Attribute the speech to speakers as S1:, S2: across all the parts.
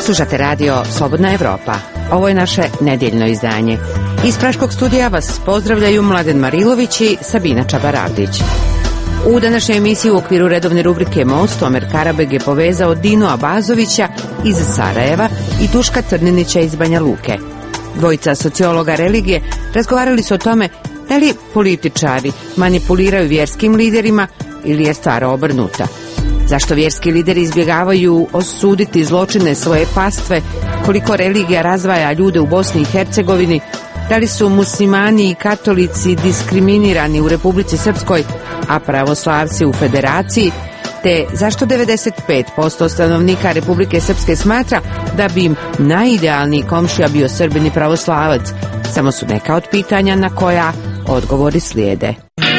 S1: Slušate radio Slobodna Evropa. Ovo je naše nedjeljno izdanje. Iz Praškog studija vas pozdravljaju Mladen Marilović i Sabina Čabaravdić. U današnjoj emisiji u okviru redovne rubrike Most Omer Karabeg je povezao Dinu Abazovića iz Sarajeva i Duška Crninića iz Banja Luke. Dvojica sociologa religije razgovarali su o tome da li političari manipuliraju vjerskim liderima ili je stvar obrnuta. Zašto vjerski lideri izbjegavaju osuditi zločine svoje pastve, koliko religija razdvaja ljude u Bosni i Hercegovini, da li su muslimani i katolici diskriminirani u Republici Srpskoj, a pravoslavci u Federaciji, te zašto 95% stanovnika Republike Srpske smatra da bi im najidealniji komšija bio Srbin i pravoslavac. Samo su neka od pitanja na koja odgovori slijede.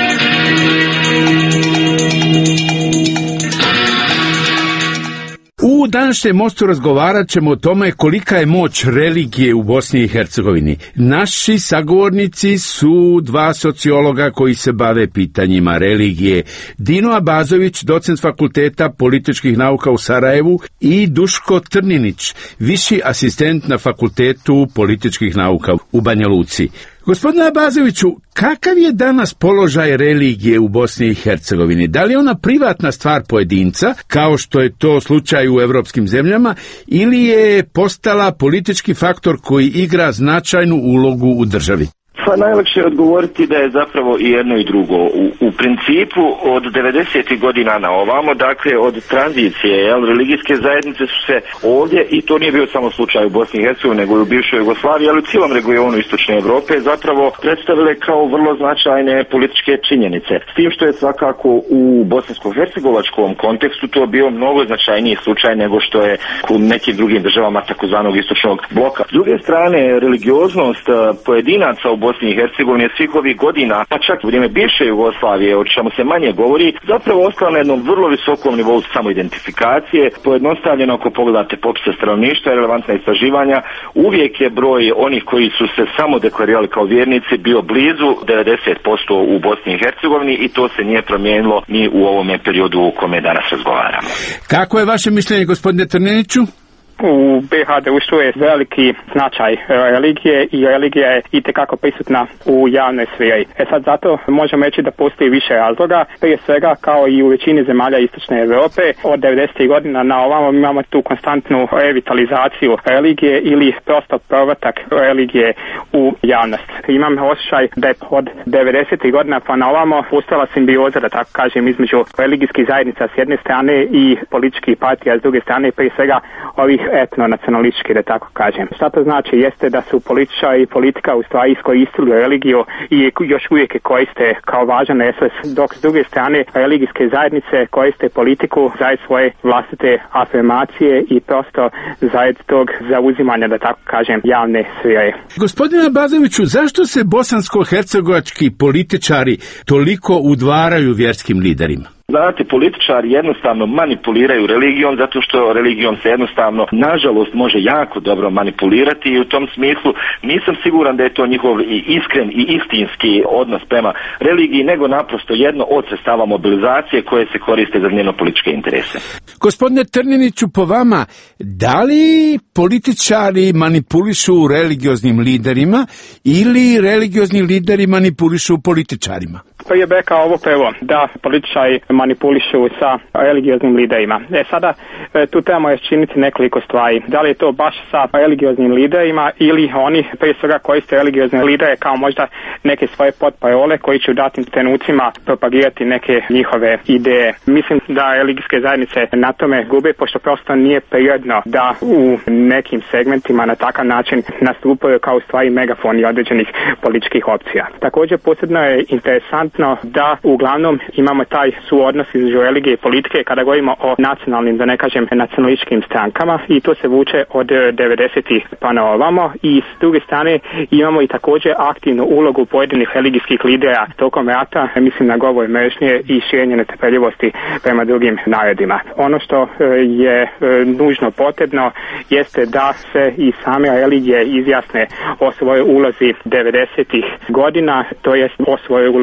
S2: U današnjem mostu razgovarat ćemo o tome kolika je moć religije u Bosni i Hercegovini. Naši sagovornici su dva sociologa koji se bave pitanjima religije. Dino Abazović, docent Fakulteta političkih nauka u Sarajevu, i Duško Trninić, viši asistent na Fakultetu političkih nauka u Banja Luci. Gospodine Abazoviću, kakav je danas položaj religije u Bosni i Hercegovini? Da li je ona privatna stvar pojedinca, kao što je to slučaj u evropskim zemljama, ili je postala politički faktor koji igra značajnu ulogu u državi?
S3: Pa najlakše je odgovoriti da je zapravo i jedno i drugo. U principu od 90. godina na ovamo, dakle od tranzicije, religijske zajednice su se ovdje, i to nije bio samo slučaj u Bosni i Hercegovini, nego i u bivšoj Jugoslaviji, ali u cijelom regionu Istočne Evrope, zapravo predstavile kao vrlo značajne političke činjenice. S tim što je svakako u bosansko-hercegovačkom kontekstu to bio mnogo značajniji slučaj nego što je u nekim drugim državama takozvanog istočnog bloka. S druge strane, religioznost pojedinaca u Bosni i Hercegovini svih ovih godina, pa čak u vrijeme bivše Jugoslavije, o čemu se manje govori, zapravo ostala na jednom vrlo visokom nivou samoidentifikacije. Pojednostavljeno, ako pogledate popise stanovništva i relevantna istraživanja, uvijek je broj onih koji su se samo deklarirali kao vjernici bio blizu 90% u Bosni i Hercegovini, i to se nije promijenilo ni u ovome periodu u kome danas razgovaramo.
S2: Kako je vaše mišljenje, gospodine Trniniću?
S4: U BiH društvu je veliki značaj religije i religija je itekako prisutna u javnoj sferi. Sad zato možemo reći da postoji više razloga. Prije svega, kao i u većini zemalja Istočne Europe, od 90. godina na ovamo imamo tu konstantnu revitalizaciju religije ili prosto povratak religije u javnost. Imam osjećaj da je od 90. godina pa na ovamo postala simbioza, da tako kažem, između religijskih zajednica s jedne strane i političkih partija s druge strane, prije svega ovih etnonacionalistički, da tako kažem. Šta to znači? Jeste da su političari i politika u stvari iskoristili religiju i još uvijek koriste kao važan resurs, dok s druge strane religijske zajednice koriste politiku za svoje vlastite afirmacije i prosto zarad tog zauzimanja, da tako kažem, javne sfere.
S2: Gospodine Abazoviću, zašto se bosansko-hercegovački političari toliko udvaraju vjerskim liderima?
S3: Znate, političari jednostavno manipuliraju religijom zato što religijom se jednostavno, nažalost, može jako dobro manipulirati, i u tom smislu nisam siguran da je to njihov i iskren i istinski odnos prema religiji, nego naprosto jedno od sredstava mobilizacije koje se koriste za njeno političke interese.
S2: Gospodine Trniniću, po vama, da li političari manipulišu religioznim liderima ili religiozni lideri manipulišu političarima?
S4: Prije bih rekao ovo prvo, da političari manipulišu sa religioznim liderima. Sada tu trebamo činiti nekoliko stvari. Da li je to baš sa religioznim liderima ili oni prije svega koriste religiozne lidere kao možda neke svoje potparole koji će u datim trenucima propagirati neke njihove ideje. Mislim da religijske zajednice na tome gube, pošto prosto nije prirodno da u nekim segmentima na takav način nastupaju kao stvari megafoni određenih političkih opcija. Također posebno je interesantno da uglavnom imamo taj suodnos između religije i politike kada govorimo o nacionalnim, da ne kažem nacionalističkim strankama, i to se vuče od 90-ih pa na ovamo, i s druge strane imamo i također aktivnu ulogu pojedinih religijskih lidera tokom rata, mislim na govor mržnje i širenje netrpeljivosti prema drugim narodima. Ono što je nužno potrebno jeste da se i same religije izjasne o svojoj ulozi 90-ih godina, to jest o svojoj ulozi u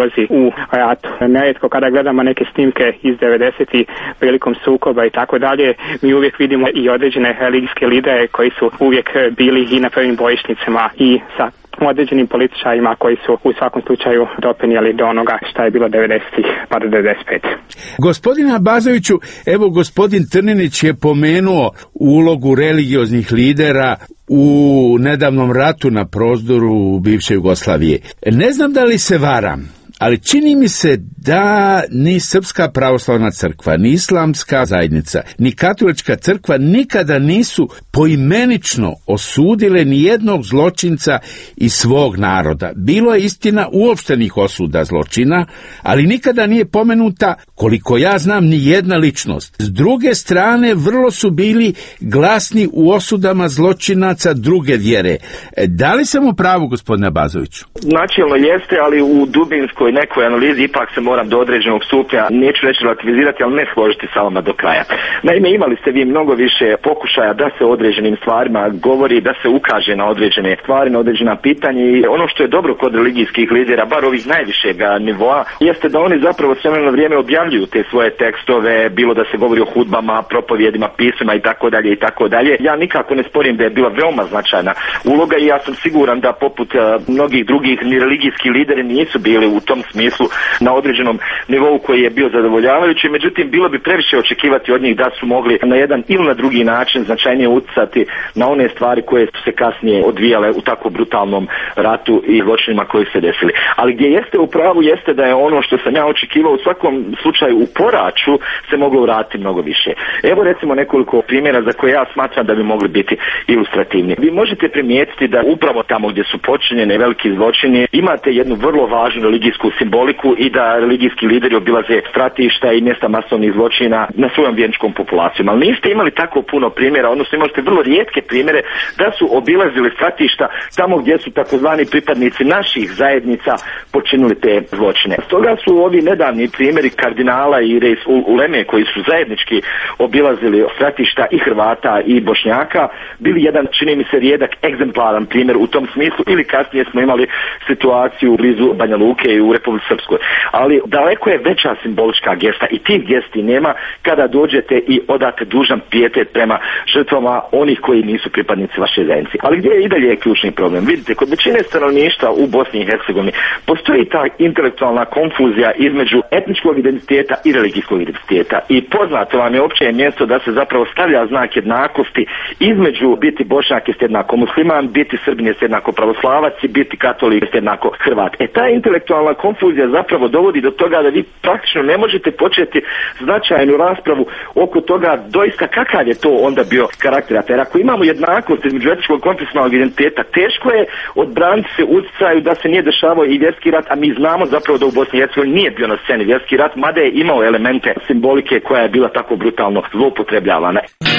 S4: u ratu. Nerijetko kada gledamo neke snimke iz 90-ih prilikom sukoba i tako dalje, mi uvijek vidimo i određene religijske lidere koji su uvijek bili i na prvim bojišnicama i sa određenim političarima koji su u svakom slučaju doprinijeli do onoga šta je bilo 90-ih pa do 95.
S2: Gospodine Abazoviću, evo gospodin Trninić je pomenuo ulogu religioznih lidera u nedavnom ratu na prostoru bivše Jugoslavije. Ne znam da li se varam, ali čini mi se da ni Srpska pravoslavna crkva, ni Islamska zajednica, ni Katolička crkva nikada nisu poimenično osudile ni jednog zločinca iz svog naroda. Bilo je istina uopštenih osuda zločina, ali nikada nije pomenuta, koliko ja znam, ni jedna ličnost. S druge strane, vrlo su bili glasni u osudama zločinaca druge vjere. Da li sam u pravu, gospodine Abazoviću?
S3: Načelno jeste, ali u dubinskoj nekoj analizi ipak se moram do određenog stupnja, neću reći relativizirati, ali ne složiti sa vama do kraja. Naime, imali ste vi mnogo više pokušaja da se o određenim stvarima govori, da se ukaže na određene stvari, na određena pitanja, i ono što je dobro kod religijskih lidera, bar ovih najvišeg nivoa, jeste da oni zapravo s vremena na vrijeme objavljuju te svoje tekstove, bilo da se govori o hudbama, propovjedima, pismima i tako dalje i tako dalje. Ja nikako ne sporim da je bila veoma značajna uloga i ja sam siguran da poput mnogih drugih ni religijski lideri nisu bili u tom smislu na određenom nivou koji je bio zadovoljavajući, međutim bilo bi previše očekivati od njih da su mogli na jedan ili na drugi način značajnije utjecati na one stvari koje su se kasnije odvijale u tako brutalnom ratu i zločinima koji se desili. Ali gdje jeste u pravu jeste da je ono što sam ja očekivao u svakom slučaju u poraču se moglo uraditi mnogo više. Evo recimo nekoliko primjera za koje ja smatram da bi mogli biti ilustrativni. Vi možete primijetiti da upravo tamo gdje su počinjene veliki zločini imate jednu vrlo važnu religijsku simboliku i da religijski lideri obilaze stratišta i mjesta masovnih zločina na svojom vjerničkom populacijom. Ali niste imali tako puno primjera, odnosno imali ste vrlo rijetke primjere da su obilazili stratišta tamo gdje su takozvani pripadnici naših zajednica počinili te zločine. Stoga su ovi nedavni primjeri kardinala i Reis Uleme koji su zajednički obilazili stratišta i Hrvata i Bošnjaka bili jedan, čini mi se, rijedak egzemplaran primjer u tom smislu, ili kasnije smo imali situaciju blizu Banja Luke i u Republici Srpskoj. Ali daleko je veća simbolička gesta i tih gesti nema kada dođete i odate dužan pijetet prema žrtvama onih koji nisu pripadnici vaše zajednice. Ali gdje je i dalje ključni problem? Vidite, kod većine stanovništva u Bosni i Hercegovini postoji ta intelektualna konfuzija između etničkog identiteta i religijskog identiteta. I poznato vam je opće mjesto da se zapravo stavlja znak jednakosti između biti Bošnjak jest jednako musliman, biti Srbin jest jednako pravoslavac i biti katolik jest jednako Hrvat. Ta intelektualna konfuzija zapravo dovodi do toga da vi praktično ne možete početi značajnu raspravu oko toga doista kakav je to onda bio karakter. Jer ako imamo jednakost između etničkog konfesionalnog identiteta, teško je odbraniti se utjecaju da se nije dešavao i vjerski rat, a mi znamo zapravo da u Bosni i Hercegovini nije bio na sceni vjerski rat, mada je imao elemente simbolike koja je bila tako brutalno zloupotrebljavana.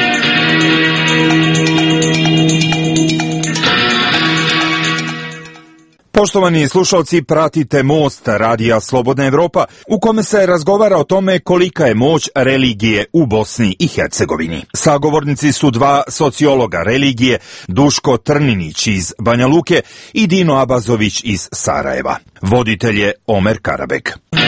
S5: Poštovani slušalci, pratite Most radija Slobodna Evropa, u kome se razgovara o tome kolika je moć religije u Bosni i Hercegovini. Sagovornici su dva sociologa religije, Duško Trninić iz Banja Luke i Dino Abazović iz Sarajeva. Voditelj je Omer Karabek.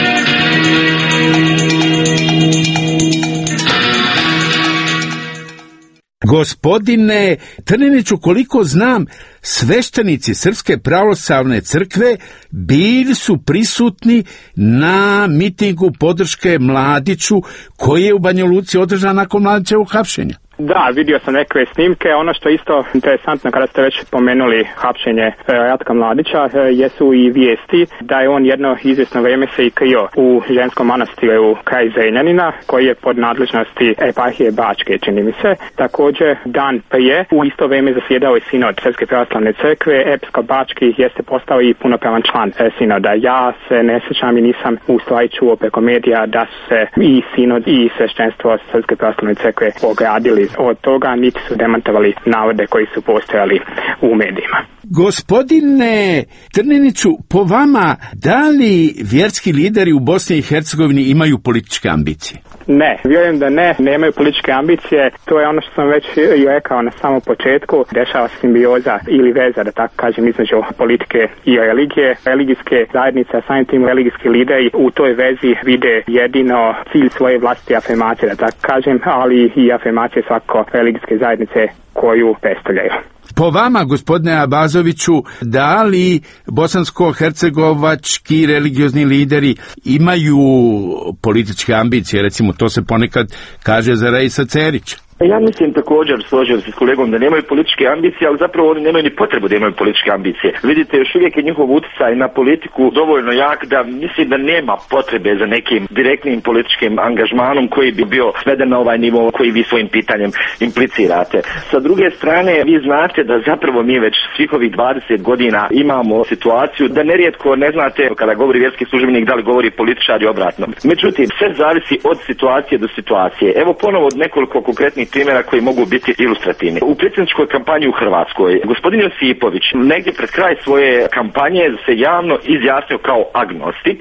S2: Gospodine Trniniću, koliko znam, sveštenici Srpske pravoslavne crkve bili su prisutni na mitingu podrške Mladiću koji je u Banja Luci održan nakon Mladićevog hapšenja.
S4: Da, vidio sam neke snimke. Ono što je isto interesantno kada ste već pomenuli hapšenje Ratka Mladića, jesu i vijesti da je on jedno izvjesno vrijeme se i krio u ženskom manastiru kraj Zrenjanina, koji je pod nadležnosti eparhije Bačke, čini mi se. Također, dan prije, u isto vrijeme zasjedao i sinod Srpske pravoslavne crkve. Episkop Bački jeste postao i punopravan član sinoda. Ja se ne sjećam i nisam u stvari čuo preko medija da su se i sinod i sveštenstvo Srpske pravoslavne crkve ogradili od toga, niti su demantovali navode koji su postojali u medijima.
S2: Gospodine Trniniću, po vama, da li vjerski lideri u Bosni i Hercegovini imaju političke ambicije?
S4: Ne, vjerujem da nemaju političke ambicije. To je ono što sam već i rekao na samom početku. Dešava simbioza ili veza, da tako kažem, između politike i religije. Religijske zajednice, samim tim religijski lideri u toj vezi vide jedino cilj svoje vlastite afirmacije, da tako kažem, ali i afirmacije svako religijske zajednice koju predstavljaju.
S2: Po vama, gospodine Abazoviću, da li bosansko-hercegovački religiozni lideri imaju političke ambicije? Recimo, to se ponekad kaže za Reisa Cerića.
S3: Ja mislim također, složio se s kolegom, da nemaju političke ambicije, ali zapravo oni nemaju ni potrebu da imaju političke ambicije. Vidite, još uvijek je njihov utjecaj na politiku dovoljno jak da mislim da nema potrebe za nekim direktnim političkim angažmanom koji bi bio sveden na ovaj nivo koji vi svojim pitanjem implicirate. Sa druge strane, vi znate da zapravo mi već svih ovih 20 godina imamo situaciju da nerijetko ne znate kada govori vjerski službenik da li govori političar i obratno. Međutim, sve zavisi od situacije do situacije. Evo ponovo od nekoliko konkretnih primjera koji mogu biti ilustrativni. U predsjedničkoj kampanji u Hrvatskoj gospodin Josipović negdje pred kraj svoje kampanje se javno izjasnio kao agnostik,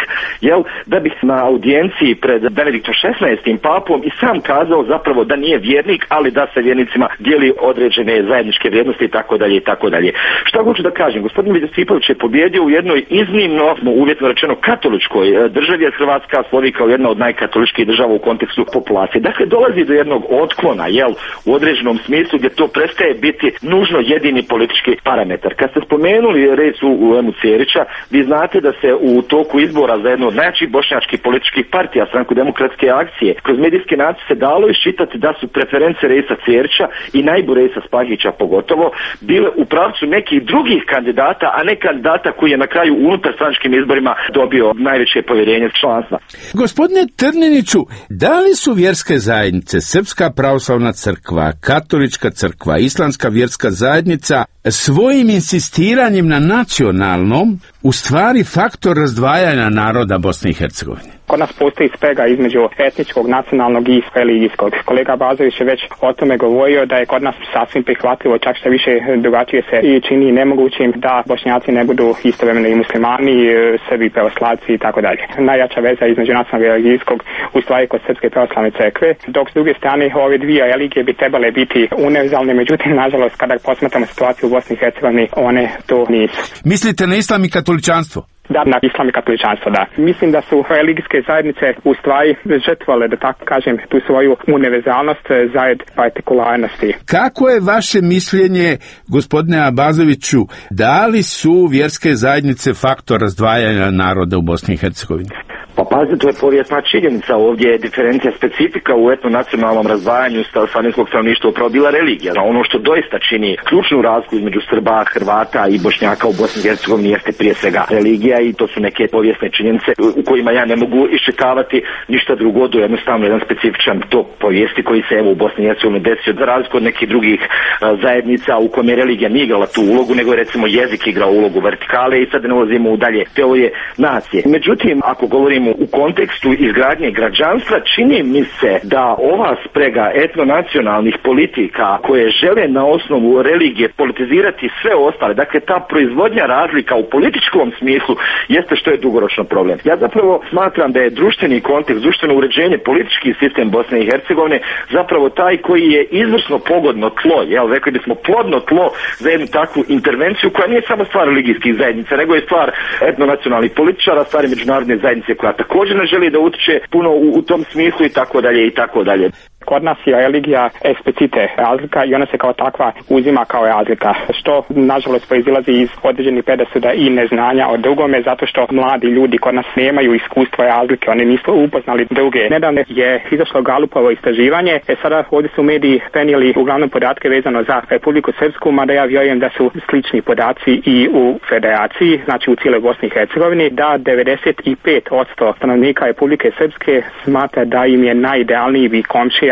S3: da bi na audijenciji pred Benediktom XVI. Papom i sam kazao zapravo da nije vjernik, ali da se vjernicima dijeli određene zajedničke vrijednosti itd. Šta hoću da kažem? Gospodin Josipović je pobjedio u jednoj iznimno, uvjetno rečeno, katoličkoj državi, jer Hrvatska slovi kao jedna od najkatoličkih država u kontekstu populacije. Dakle, dolazi do jednog otklona, u određenom smislu gdje to prestaje biti nužno jedini politički parametar. Kad ste spomenuli Reisu Emu Cerića, vi znate da se u toku izbora za jednu od najjačih bošnjačkih političkih partija, Stranku demokratske akcije, kroz medijske natpise dalo iščitati da su preference Reisa Cerića i najbu Reisa Spahića pogotovo bile u pravcu nekih drugih kandidata, a ne kandidata koji je na kraju unutar stranačkim izborima dobio najveće povjerenje članstva.
S2: Gospodine Trniniću, da li su vjerske zajednice, Srpska pravoslavna crkva, Katolička crkva, Islamska vjerska zajednica svojim insistiranjem na nacionalnom u stvari faktor razdvajanja naroda Bosne i Hercegovine?
S4: Kod nas postoji sprega između etničkog, nacionalnog i religijskog. Kolega Bazović je već o tome govorio da je kod nas sasvim prihvatljivo, čak što više drugačije se i čini nemogućim da Bošnjaci ne budu istovremeno i muslimani, Srbi, pravoslavci i tako dalje. Najjača veza između nacionalnog i religijskog u stvari kod Srpske pravoslavne crkve, dok s druge strane ove dvije religije bi trebale biti univerzalne, međutim, nažalost, kada posmatramo situaciju u Bosni i Hercegovini, one to nisu.
S2: Mislite na islam i katoličanstvo?
S4: Da, na islam i katoličanstvo, da. Mislim da su religijske zajednice u stvari žrtvovale, da tako kažem, tu svoju univerzalnost zarad partikularnosti.
S2: Kako je vaše mišljenje, gospodine Abazoviću, da li su vjerske zajednice faktor razdvajanja naroda u Bosni i Hercegovini?
S3: Pa pazite, to je povijesna činjenica. Ovdje je diferencija specifika u etnonacionalnom razdvajanju slavenskog stanovništva upravo bila religija. Ono što doista čini ključnu razliku između Srba, Hrvata i Bošnjaka u Bosni i Hercegovini jeste prije svega religija i to su neke povijesne činjenice u kojima ja ne mogu iščitavati ništa drugo do jednostavno jedan specifičan tok povijesti koji se evo u Bosni i Hercegovini desio za razliku od nekih drugih zajednica u kojima je religija nije igrala tu ulogu, nego je recimo jezik igrao ulogu vertikale i sad ne ulazimo u dalje teorije nacije. Međutim, ako govorimo u kontekstu izgradnje građanstva, čini mi se da ova sprega etnonacionalnih politika koje žele na osnovu religije politizirati sve ostale, dakle ta proizvodnja razlika u političkom smislu jeste što je dugoročno problem. Ja zapravo smatram da je društveni kontekst, društveno uređenje, politički sistem Bosne i Hercegovine zapravo taj koji je izvrsno pogodno tlo, rekli bismo plodno tlo za jednu takvu intervenciju koja nije samo stvar religijskih zajednica, nego je stvar etnonacionalnih političara, stvari međunarodne zajednice koja također ne želi da utiče puno u tom smislu i tako dalje i tako dalje.
S4: Kod nas je religija eksplicite razlika i ona se kao takva uzima kao razlika, što nažalost proizilazi iz određenih predrasuda i neznanja o drugome, zato što mladi ljudi kod nas nemaju iskustva razlike, oni nisu upoznali druge. Nedavno je izašlo Galupovo istraživanje, sada ovdje su mediji prenijeli uglavnom podatke vezano za Republiku Srpsku, mada ja vjerujem da su slični podaci i u federaciji, znači u cijeloj Bosni i Hercegovini, da 95% stanovnika Republike Srpske smatra da im je najidealniji komšija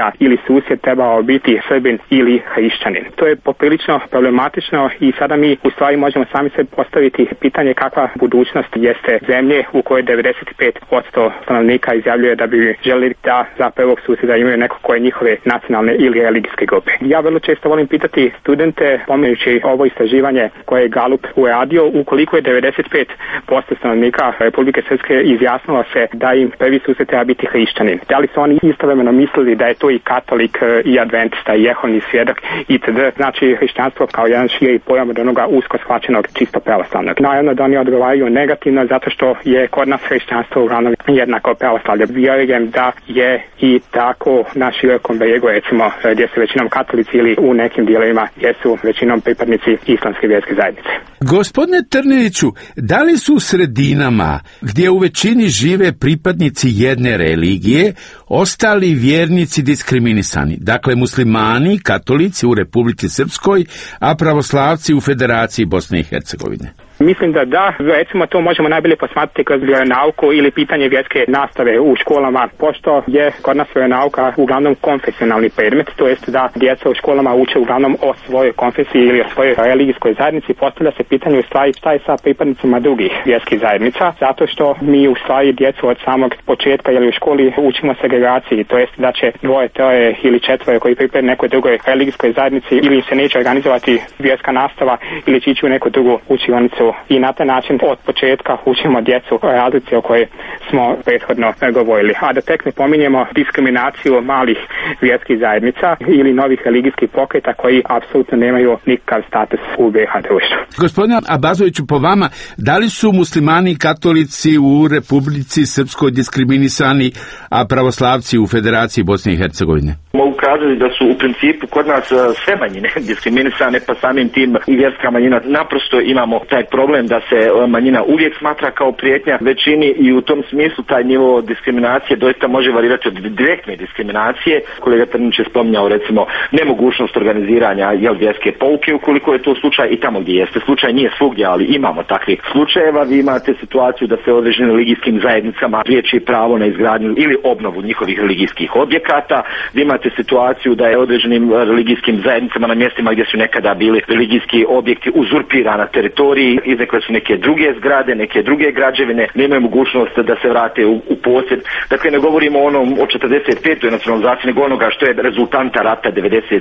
S4: komšija ili susjed trebao biti Srbin ili hrišćanin. To je poprilično problematično i sada mi u stvari možemo sami se postaviti pitanje kakva budućnost jeste zemlje u kojoj 95% stanovnika izjavljuje da bi želeli da za prvog susjeda imaju neko koje njihove nacionalne ili religijske grupe. Ja vrlo često volim pitati studente, pomenući ovo istraživanje koje je Galup uradio, ukoliko je 95% stanovnika Republike Srpske izjasnilo se da im prvi susjed treba biti hrišćanin. Da li su oni istovremeno mislili da je to i katolik, i adventista, i jehovni svjedok itd. Znači hrišćanstvo kao jedan širi pojam od onoga usko shvaćenog čisto pravoslavnog. Naravno da oni odgovaraju negativno zato što je kod nas hrišćanstvo uglavnom jednako pravoslavlje. Vjerujem da je i tako na širokom brijegu, recimo gdje su većinom katolici ili u nekim dijelovima gdje su većinom pripadnici islamske vjerske zajednice.
S2: Gospodine Trniniću, da li su u sredinama gdje u većini žive pripadnici jedne religije ostali vjernici diskriminisani? Dakle, muslimani, katolici u Republici Srpskoj, a pravoslavci u Federaciji Bosne i Hercegovine.
S4: Mislim da, recimo to možemo najbolje posmatrati kroz vjeronauku ili pitanje vjerske nastave u školama, pošto je kod nas vjeronauka uglavnom konfesionalni predmet, to jest da djeca u školama uče uglavnom o svojoj konfesiji ili o svojoj religijskoj zajednici. Postavlja se pitanje u stvari šta je sa pripadnicima drugih vjerskih zajednica, zato što mi u stvari djecu od samog početka ili u školi učimo segregaciji, to jest da će dvoje, troje ili četvore koji pripadaju nekoj drugoj religijskoj zajednici ili se neće organizovati vjerska nastava ili će ići u neku drugu učionicu. I na taj način od početka učimo djecu o razlici o kojoj smo prethodno govorili. A da tek ne pominjemo diskriminaciju malih vjerskih zajednica ili novih religijskih pokreta koji apsolutno nemaju nikakav status u BiH društvu.
S2: Gospodine Abazoviću, po vama, da li su muslimani i katolici u Republici Srpskoj diskriminisani, a pravoslavci u Federaciji Bosne i Hercegovine?
S3: Mogu kazati da su u principu kod nas sve manjine diskriminisane, pa samim tim i vjerska manjina. Naprosto imamo taj problem da se manjina uvijek smatra kao prijetnja većini i u tom smislu taj nivo diskriminacije doista može varirati od direktne diskriminacije. Kolega Trnić je spominjao recimo nemogućnost organiziranja vjerske pouke ukoliko je to slučaj i tamo gdje jeste slučaj, nije svugdje, ali imamo takvih slučajeva. Vi imate situaciju da se određenim religijskim zajednicama priječi pravo na izgradnju ili obnovu njihovih religijskih objekata. Vi imate situaciju da je određenim religijskim zajednicama na mjestima gdje su nekada bili religijski objekti uzurpirani na teritoriji, izrekle su neke druge zgrade, neke druge građevine, nemaju mogućnost da se vrate u posjed. Dakle, ne govorimo o onom o 45. nacionalizaciji, nego onoga što je rezultanta rata 92.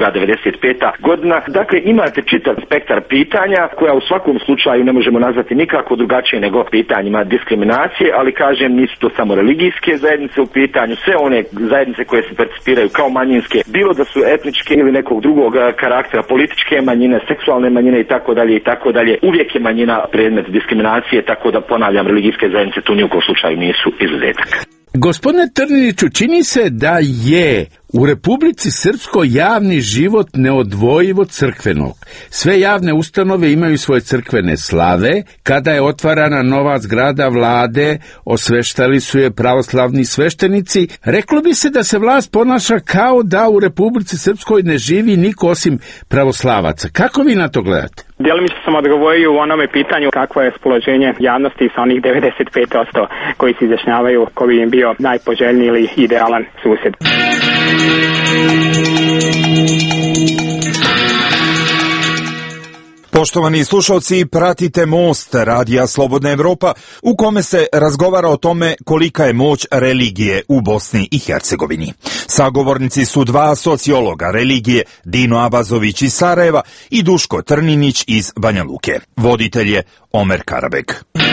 S3: 95. godina. Dakle, imate čitav spektar pitanja koja u svakom slučaju ne možemo nazvati nikako drugačije nego pitanjima diskriminacije, ali kažem, nisu to samo religijske zajednice u pitanju, sve one zajednice koje se percipiraju kao manjinske, bilo da su etničke ili nekog drugog karaktera, političke manjine, seksualne manjine i tako dalje, uvijek je manjina predmet diskriminacije, tako da ponavljam, religijske zajednice tu ni u kom slučaju nisu izuzetak.
S2: Gospodine Trniniću, čini se da je u Republici Srpskoj javni život neodvojiv od crkvenog. Sve javne ustanove imaju svoje crkvene slave. Kada je otvarana nova zgrada vlade, osveštali su je pravoslavni sveštenici. Reklo bi se da se vlast ponaša kao da u Republici Srpskoj ne živi niko osim pravoslavaca. Kako vi na to gledate?
S4: Djelomično sam odgovorio u onome pitanju kakvo je raspoloženje javnosti sa onih 95% koji se izjašnjavaju ko bi im bio najpoželjniji ili idealan susjed.
S5: Poštovani slušalci, pratite Most radija Slobodna Evropa u kome se razgovara o tome kolika je moć religije u Bosni i Hercegovini. Sagovornici su dva sociologa religije, Dino Abazović iz Sarajeva i Duško Trninić iz Banja Luke. Voditelj je Omer Karabek.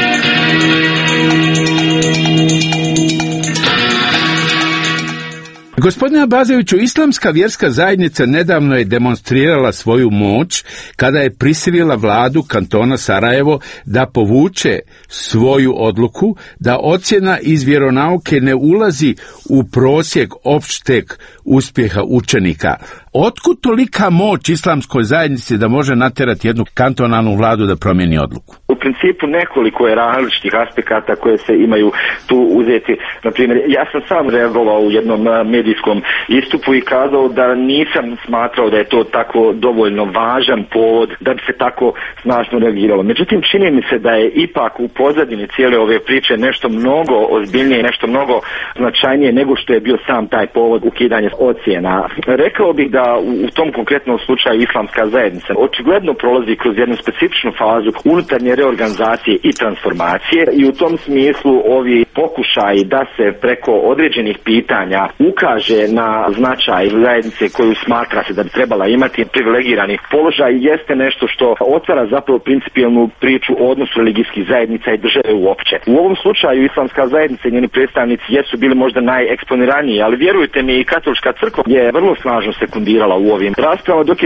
S2: Gospodine Abazoviću, islamska vjerska zajednica nedavno je demonstrirala svoju moć kada je prisilila vladu kantona Sarajevo da povuče svoju odluku da ocjena iz vjeronauke ne ulazi u prosjek opšteg uspjeha učenika. Otkud tolika moć islamskoj zajednici da može natjerati jednu kantonalnu vladu da promijeni odluku?
S3: U principu nekoliko je različitih aspekata koje se imaju tu uzeti. Naprimjer, ja sam sam reagovao u jednom medijskom istupu i kazao da nisam smatrao da je to tako dovoljno važan povod da bi se tako snažno reagiralo. Međutim, čini mi se da je ipak u pozadini cijele ove priče nešto mnogo ozbiljnije, nešto mnogo značajnije nego što je bio sam taj povod ukidanja ocjena. Rekao bih da u tom konkretnom slučaju islamska zajednica očigledno prolazi kroz jednu specifičnu fazu unutarnje reorganizacije i transformacije i u tom smislu ovi pokušaji da se preko određenih pitanja ukaže na značaj zajednice koju smatra se da bi trebala imati privilegirani položaj jeste nešto što otvara zapravo principijelnu priču o odnosu religijskih zajednica i države uopće. U ovom slučaju islamska zajednica i njeni predstavnici jesu bili možda najeksponiraniji, ali vjerujte mi i katolička crkva je vrlo snažno sekundirala u ovim raspravama, dok je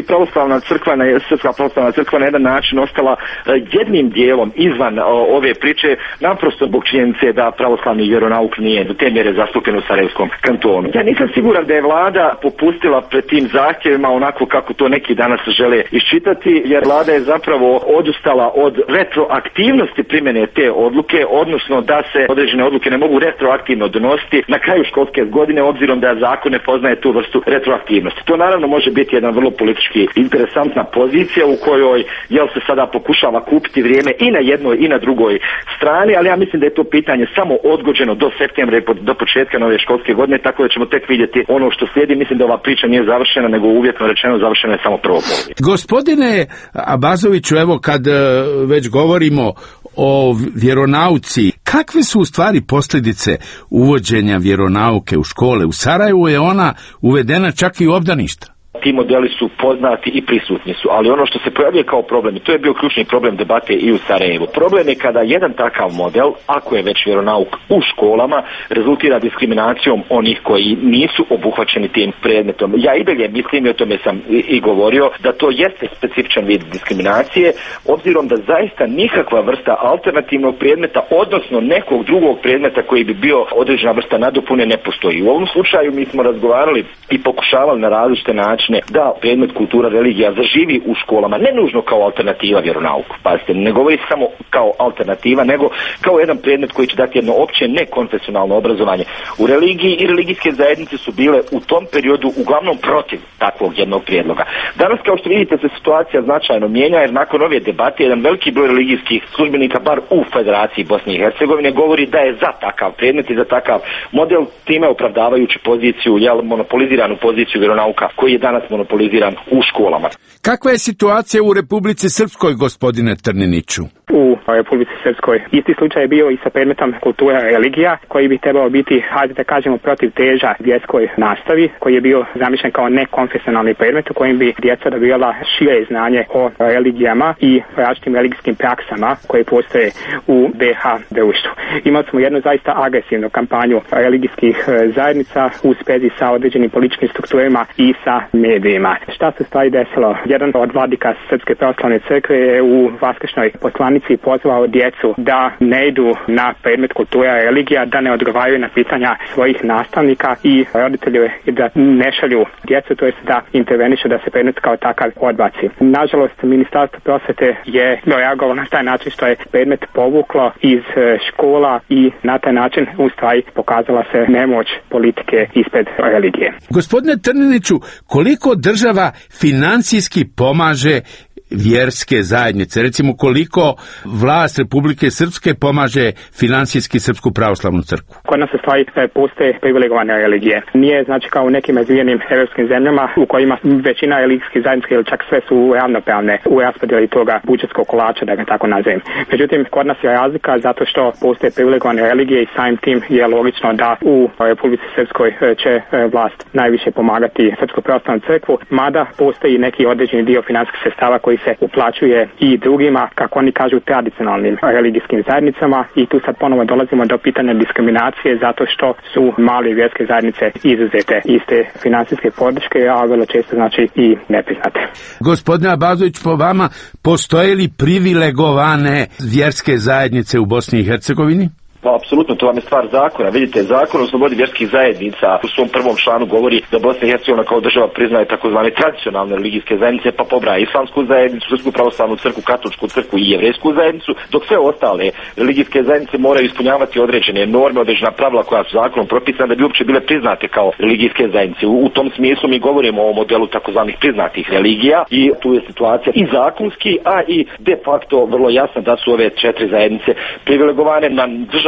S3: Srpska pravoslavna crkva na jedan način ostala jednim dijelom izvan ove priče, naprosto zbog činjenice da pravoslavni vjeronauk nije do te mjere zastupljen u Sarajevskom kantonu. Ja nisam siguran da je vlada popustila pred tim zahtjevima onako kako to neki danas žele iščitati, jer vlada je zapravo odustala od retroaktivnosti primjene te odluke, odnosno da se određene odluke ne mogu retroaktivno donositi na kraju školske godine, obzirom da zakon ne poznaje tu vrstu retroaktivnosti. To naravno može biti jedna vrlo politički interesantna pozicija u kojoj se sada pokušava kupiti vrijeme i na jednoj i na drugoj strani, ali ja mislim da je to pitanje samo odgođeno do septembra i do početka nove školske godine, tako da ćemo tek vidjeti ono što slijedi. Mislim da ova priča nije završena, nego uvjetno rečeno završena je samo prvo polje.
S2: Gospodine Abazoviću, evo kad već govorimo o vjeronauci, kakve su u stvari posljedice uvođenja vjeronauke u škole? U Sarajevu je ona uvedena čak i u obdaništa.
S3: Ti modeli su poznati i prisutni su, ali ono što se pojavljuje kao problem, i to je bio ključni problem debate i u Sarajevu. Problem je kada jedan takav model, ako je već vjeronauk u školama, rezultira diskriminacijom onih koji nisu obuhvaćeni tim predmetom. Ja i dalje mislim, i o tome sam i govorio, da to jeste specifičan vid diskriminacije, obzirom da zaista nikakva vrsta alternativnog predmeta, odnosno nekog drugog predmeta koji bi bio određena vrsta nadopune, ne postoji. U ovom slučaju mi smo razgovarali i pokušavali na različite načine da predmet kultura religija zaživi u školama, ne nužno kao alternativa vjeronauku. Pazite, ne govori samo kao alternativa, nego kao jedan predmet koji će dati jedno opće nekonfesionalno obrazovanje u religiji, i religijske zajednice su bile u tom periodu uglavnom protiv takvog jednog prijedloga. Danas, kao što vidite, se situacija značajno mijenja, jer nakon ove debate jedan veliki broj religijskih službenika, bar u Federaciji Bosne i Hercegovine, govori da je za takav predmet i za takav model, time opravdavajući poziciju, monopoliziranu poziciju vjeronauka koji je danas monopoliziran u školama.
S2: Kakva je situacija u Republici Srpskoj, gospodine Trniniću?
S4: U Republici Srpskoj isti slučaj je bio i sa predmetom kultura i religija, koji bi trebao biti, hajde da kažemo, protiv teža vjerskoj nastavi, koji je bio zamišljen kao nekonfesionalni predmet u kojem bi djeca dobijala šire znanje o religijama i različitim religijskim praksama koje postoje u BiH društvu. Imali smo jednu zaista agresivnu kampanju religijskih zajednica u sprezi sa određenim političkim strukturama i sa medijima. Šta se stvari desilo? Jedan od vladika Srpske pravoslavne crkve je u vaskršnjoj poslanici pozvao djecu da ne idu na predmet kultura i religija, da ne odgovaraju na pitanja svojih nastavnika i roditelje da ne šalju djecu, to jest da intervenišu da se predmet kao takav odbaci. Nažalost, Ministarstvo prosvete je reagovalo na taj način što je predmet povuklo iz škola i na taj način u stvari pokazala se nemoć politike ispred religije.
S2: Gospodine Trniniću, koliko država financijski pomaže vjerske zajednice? Recimo, koliko vlast Republike Srpske pomaže financijski Srpsku pravoslavnu crkvu?
S4: Kod nas u stvari postoje privilegovane religije. Nije znači kao u nekim razvijenim europskim zemljama u kojima većina religijskih zajednica ili čak sve su ravnopravne u raspodjeli toga budžetskog kolača, da ga tako nazovem. Međutim, kod nas je razlika zato što postoje privilegovane religije i samim tim je logično da u Republici Srpskoj će vlast najviše pomagati Srpsku pravoslavnu crkvu, mada postoji neki određeni dio financijskih sredstava koji se uplaćuje i drugima, kako oni kažu, tradicionalnim religijskim zajednicama, i tu sad ponovo dolazimo do pitanja diskriminacije zato što su male vjerske zajednice izuzete iz te financijske podrške, a vrlo često znači i nepriznate.
S2: Gospodine Abazović, po vama postoje li privilegovane vjerske zajednice u Bosni i Hercegovini?
S3: Pa apsolutno, to vam je stvar zakona. Vidite, zakon o slobodi vjerskih zajednica u svom prvom članu govori da Bosna i Hercegovina kao država priznaje takozvane tradicionalne religijske zajednice, pa pobraja islamsku zajednicu, Srpsku pravoslavnu crkvu, katoličku crkvu i jevrejsku zajednicu, dok sve ostale religijske zajednice moraju ispunjavati određene norme, određena pravila koja su zakonom propisana da bi uopće bile priznate kao religijske zajednice. U tom smislu mi govorimo o modelu takozvanih priznatih religija i tu je situacija i zakonski, a i de facto vrlo jasna da su ove četiri zajednice privilegovane na državnom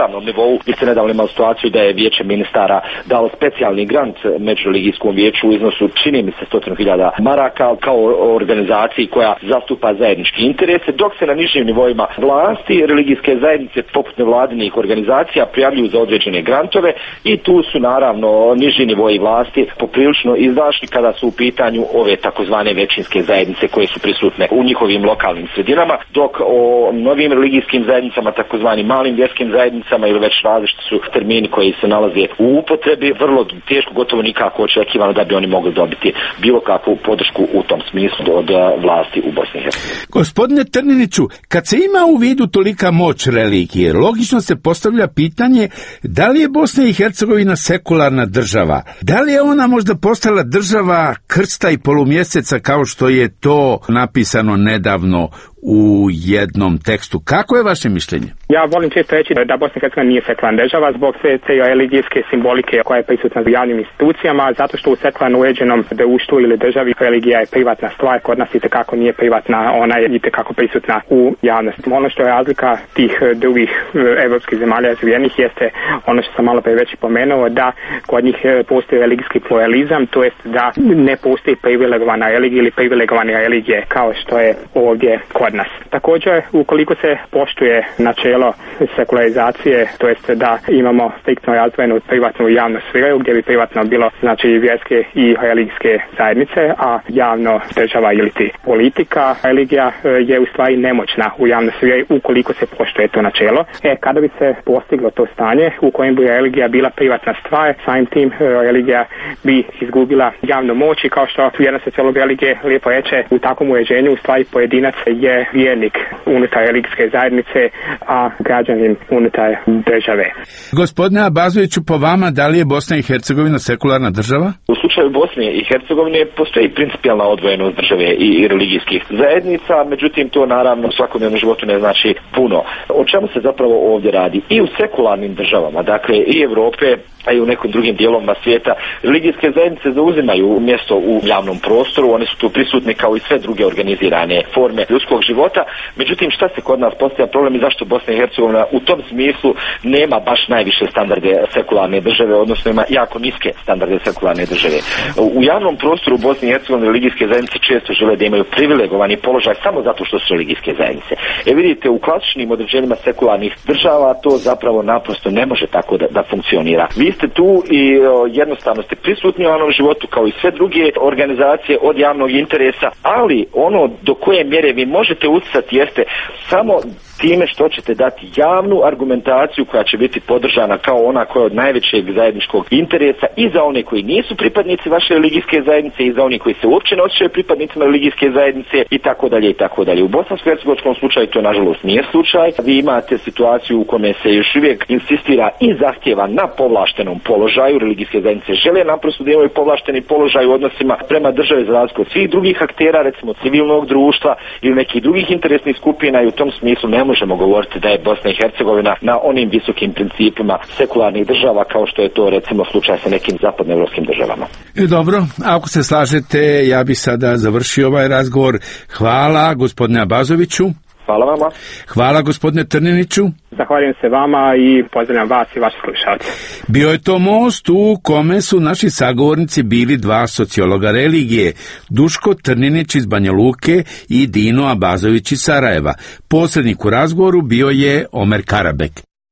S3: državnom nivou. Vi ste nedavno imali situaciju da je Vijeće ministara dalo specijalni grant Međureligijskom vijeću u iznosu, čini mi se, 100.000 maraka kao organizaciji koja zastupa zajednički interese, dok se na nižim nivoima vlasti religijske zajednice poput nevladinih organizacija prijavljuju za određene grantove i tu su naravno niži nivoji vlasti poprilično izdašni kada su u pitanju ove takozvane većinske zajednice koje su prisutne u njihovim lokalnim sredinama, dok o novim religijskim zajednicama, takozvanim malim vjerskim zajednicama ili već različiti su termini koji se nalaze u upotrebi, vrlo teško, gotovo nikako očekivano da bi oni mogli dobiti bilo kakvu podršku u tom smislu od vlasti u Bosni i Hercegovini.
S2: Gospodine Trniniću, kad se ima u vidu tolika moć religije, logično se postavlja pitanje da li je Bosna i Hercegovina sekularna država? Da li je ona možda postala država krsta i polumjeseca kao što je to napisano nedavno u jednom tekstu? Kako je vaše mišljenje?
S4: Ja volim često reći da Bosna i Hercegovina nije sekularna država zbog sve te religijske simbolike koja je prisutna u javnim institucijama, zato što u sekularno uređenom društvu ili državi religija je privatna stvar, kod nas itekako nije privatna, ona je itekako prisutna u javnosti. Ono što je razlika tih drugih evropskih zemalja razvijenih jeste ono što sam malo prije već pomenuo, da kod njih postoji religijski pluralizam, to jest da ne postoji privilegovana religija ili privilegovane religije kao što je ovdje kod nas. Također, ukoliko se poštuje načelo sekularizacije, to jest da imamo striktno razdvojenu privatnu i javnu sferu, gdje bi privatno bilo znači vjerske i religijske zajednice, a javno država ili ti politika, religija je u stvari nemoćna u javnoj sferi ukoliko se poštuje to načelo. Kada bi se postiglo to stanje u kojem bi religija bila privatna stvar, samim tim religija bi izgubila javnu moć i kao što jedna sociolog religije lijepo reče, u takvom uređenju u stvari pojedinac je vjernik unutar religijske zajednice, a građanin unutar države.
S2: Gospodine Abazoviću, po vama, da li je Bosna i Hercegovina sekularna država?
S3: U slučaju Bosne i Hercegovine postoji principijalna odvojenost države i religijskih zajednica, međutim to naravno u svakodnevnom životu ne znači puno. O čemu se zapravo ovdje radi? I u sekularnim državama, dakle i Europe, a i u nekim drugim dijelovima svijeta, religijske zajednice zauzimaju mjesto u javnom prostoru, one su tu prisutne kao i sve druge organizirane forme ljudskog života. Međutim, šta se kod nas postavlja problem i zašto Bosna i Hercegovina u tom smislu nema baš najviše standarde sekularne države, odnosno ima jako niske standarde sekularne države. U javnom prostoru u Bosni i Hercegovini religijske zajednice često žele da imaju privilegovani položaj samo zato što su religijske zajednice. Vidite, u klasičnim određenjima sekularnih država to zapravo naprosto ne može tako da funkcionira. Vi ste tu i jednostavno ste prisutni u javnom životu kao i sve druge organizacije od javnog interesa, ali ono do koje mjere vi možete utjecati jeste samo time što ćete dati javnu argumentaciju koja će biti podržana kao ona koja je od najvećeg zajedničkog interesa i za one koji nisu pripadnici vaše religijske zajednice i za oni koji se uopće ne osjećaju pripadnicima religijske zajednice i tako dalje i tako dalje. U bosansko-hercegovačkom slučaju to nažalost nije slučaj. Vi imate situaciju u kome se još uvijek insistira i zahtjeva na povlaštenom položaju. Religijske zajednice žele naprosto da imaju povlašteni položaj u odnosima prema državi za razliku od svih drugih aktera, recimo civilnog društva ili nekih drugih interesnih skupina, i u tom smislu ne možemo govoriti da je Bosna i Hercegovina na onim visokim principima sekularnih država kao što je to recimo slučaj sa nekim zapadnoevropskim državama.
S2: Dobro, ako se slažete, ja bih sada završio ovaj razgovor. Hvala gospodine Abazoviću.
S3: Hvala vama.
S2: Hvala gospodine Trniniću.
S4: Zahvaljujem se vama i pozdravljam vas i vaše slušalce.
S2: Bio je to most u kome su naši sagovornici bili dva sociologa religije, Duško Trninić iz Banja Luke i Dino Abazović iz Sarajeva. Posrednik u razgovoru bio je Omer Karabek.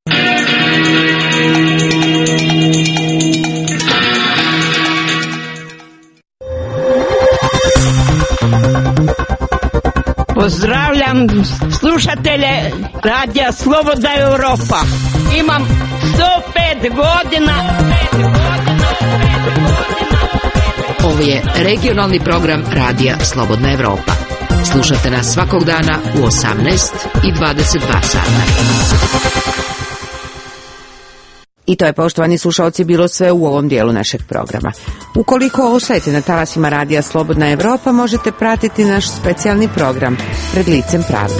S6: Pozdravljam slušatelje Radija Slobodna Europa. Imam 105 godina.
S1: Ovo je regionalni program Radija Slobodna Europa. Slušate nas svakog dana u 18 i 22 sata. I to je, poštovani slušalci, bilo sve u ovom dijelu našeg programa. Ukoliko ostajete na talasima Radija Slobodna Europa, možete pratiti naš specijalni program Pred licem pravde.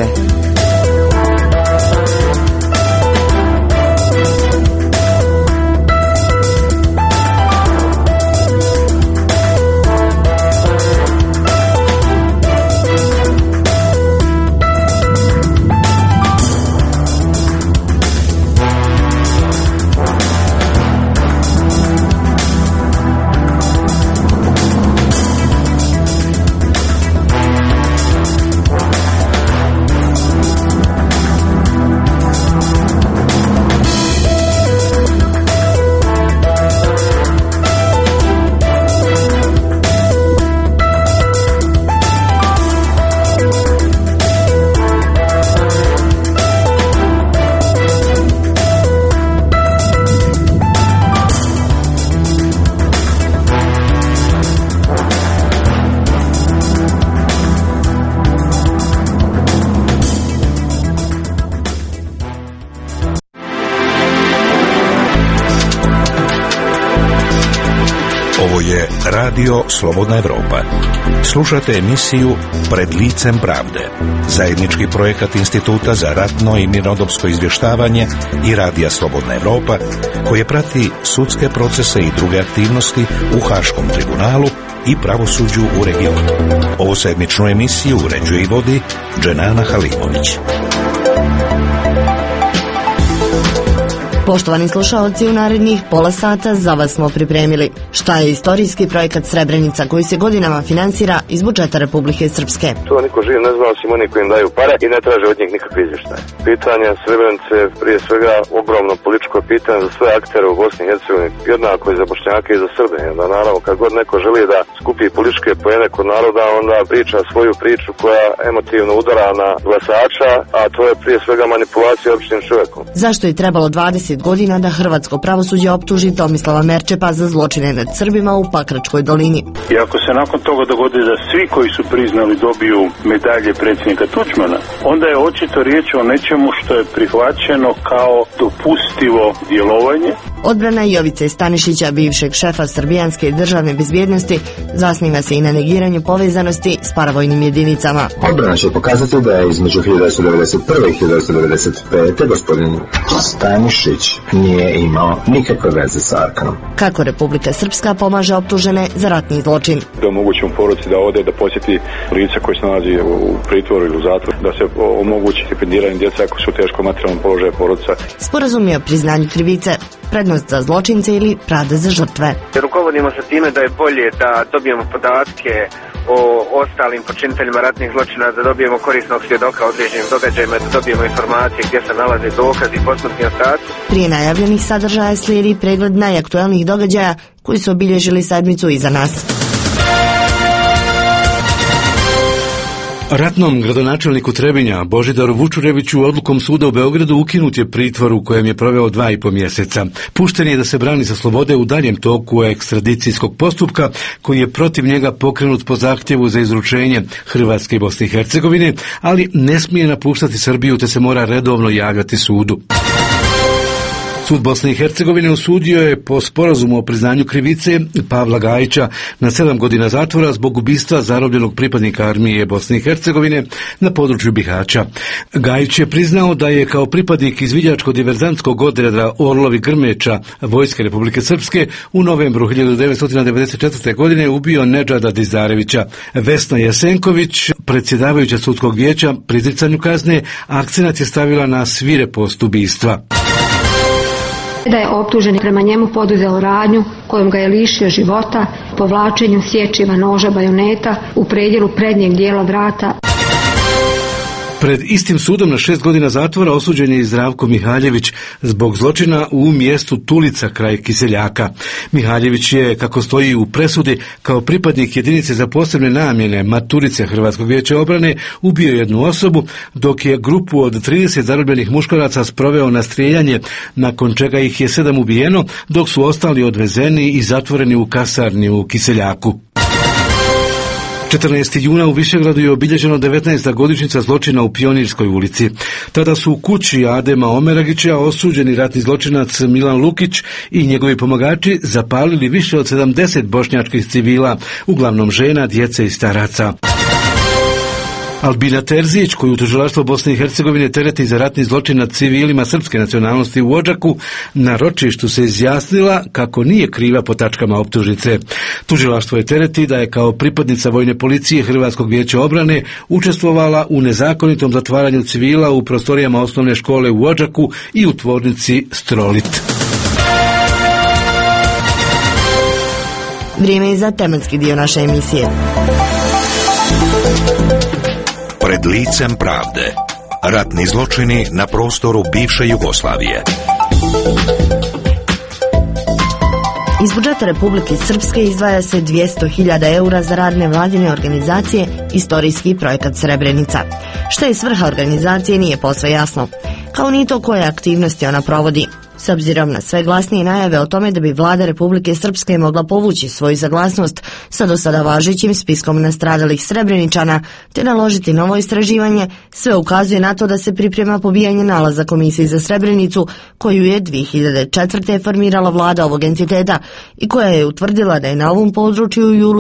S7: Ovo je Radio Slobodna Evropa. Slušate emisiju Pred licem pravde, zajednički projekat Instituta za ratno i mirnodopsko izvještavanje i Radija Slobodna Evropa, koje prati sudske procese i druge aktivnosti u Haškom tribunalu i pravosuđu u regionu. Ovu sedmičnu emisiju uređuje i vodi Dženana Halimović.
S8: Poštovani slušalci, u narednih pola sata za vas smo pripremili šta je istorijski projekat Srebrenica koji se godinama finansira iz budžeta Republike Srpske.
S9: To niko živ ne zna osim oni koji im daju pare i ne traže od njih nikakve izvještaje. Pitanje Srebrenice je prije svega ogromno političko pitanje za sve aktere u Bosni i Hercegovini, jednako i za Bošnjake i za Srbe. Da naravno kad god neko želi da skupi političke poene kod naroda, onda priča svoju priču koja emotivno udara na glasača, a to je prije svega manipulacija običnim čovjekom.
S8: Zašto je trebalo 20 godina da hrvatsko pravosuđe optuži Tomislava Merčepa za zločine nad Srbima u Pakračkoj dolini?
S10: I ako se nakon toga dogodi da svi koji su priznali dobiju medalje predsjednika Tuđmana, onda je očito riječ o nečemu što je prihvaćeno kao dopustivo djelovanje.
S8: Odbrana Jovice Stanišića, bivšeg šefa srbijanske državne bezbjednosti, zasniva se i na negiranju povezanosti s paravojnim jedinicama.
S11: Odbrana će pokazati da je između 1991. i 1995. gospodin Stanišić nije imao nikakve veze sa Arkanom.
S8: Kako Republika Srpska pomaže optužene za ratni zločin?
S12: Da omogućimo porodici da ode, da posjeti lica koji se nalazi u pritvoru ili u zatvoru, da se omogući stipendiranje djeca ako su u teškom materijalnom položaju porodica.
S8: Sporazum je o priznanju krivice, prednost za zločince ili pravda za žrtve.
S13: Rukovodimo se time da je bolje da dobijemo podatke o ostalim počiniteljima ratnih zločina, da dobijemo korisnog svjedoka o određenim događajima, da dobijemo informacije gdje se nalaze dokazi i posmrtni ostaci.
S8: Prije najavljenih sadržaja slijedi pregled najaktuelnijih događaja koji su obilježili sedmicu iza nas.
S14: Ratnom gradonačelniku Trebinja Božidaru Vučureviću odlukom suda u Beogradu ukinut je pritvor u kojem je proveo 2,5 mjeseca. Pušten je da se brani sa slobode u daljem toku ekstradicijskog postupka koji je protiv njega pokrenut po zahtjevu za izručenje Hrvatske i Bosne i Hercegovine, ali ne smije napuštati Srbiju te se mora redovno javljati sudu. Sud Bosne i Hercegovine osudio je po sporazumu o priznanju krivice Pavla Gajića na 7 godina zatvora zbog ubistva zarobljenog pripadnika armije Bosne i Hercegovine na području Bihaća. Gajić je priznao da je kao pripadnik izviđačko-diverzantskog odreda Orlovi Grmeča Vojske Republike Srpske u novembru 1994. godine ubio Nedžada Dizarevića. Vesna Jesenković, predsjedavajuća sudskog vijeća pri izricanju kazne, akcenat je stavila na svirepost ubistva.
S15: Da je optuženi prema njemu poduzeo radnju kojom ga je lišio života, povlačenju sječiva noža bajoneta u predjelu prednjeg dijela vrata.
S14: Pred istim sudom na 6 godina zatvora osuđen je i Zdravko Mihaljević zbog zločina u mjestu Tulica kraj Kiseljaka. Mihaljević je, kako stoji u presudi, kao pripadnik jedinice za posebne namjene Maturice Hrvatskog vijeća obrane ubio jednu osobu, dok je grupu od 30 zarobljenih muškaraca sproveo na strijeljanje, nakon čega ih je 7 ubijeno, dok su ostali odvezeni i zatvoreni u kasarni u Kiseljaku. 14. juna u Višegradu je obilježeno 19. godišnjica zločina u Pionirskoj ulici. Tada su u kući Adema Omeragića osuđeni ratni zločinac Milan Lukić i njegovi pomagači zapalili više od 70 bošnjačkih civila, uglavnom žena, djece i staraca. Albina Terzić, koju tužilaštvo Bosne i Hercegovine tereti za ratni zločin nad civilima srpske nacionalnosti u Odžaku, na ročištu se izjasnila kako nije kriva po tačkama optužnice. Tužilaštvo je tereti da je kao pripadnica vojne policije Hrvatskog vijeća obrane učestvovala u nezakonitom zatvaranju civila u prostorijama osnovne škole u Odžaku i u tvornici Strolit.
S8: Vrijeme je za tematski dio naše emisije.
S7: Pred licem pravde. Ratni zločini na prostoru bivše Jugoslavije.
S8: Iz budžeta Republike Srpske izdvaja se 200.000 eura za rad nevladine organizacije Istorijski projekat Srebrenica. Šta je svrha organizacije nije posve jasno, kao ni to koje aktivnosti ona provodi. S obzirom na sve glasnije najave o tome da bi vlada Republike Srpske mogla povući svoju saglasnost sa do sada važećim spiskom nastradalih Srebreničana te naložiti novo istraživanje, sve ukazuje na to da se priprema pobijanje nalaza Komisije za Srebrenicu koju je 2004. formirala vlada ovog entiteta i koja je utvrdila da je na ovom području u julu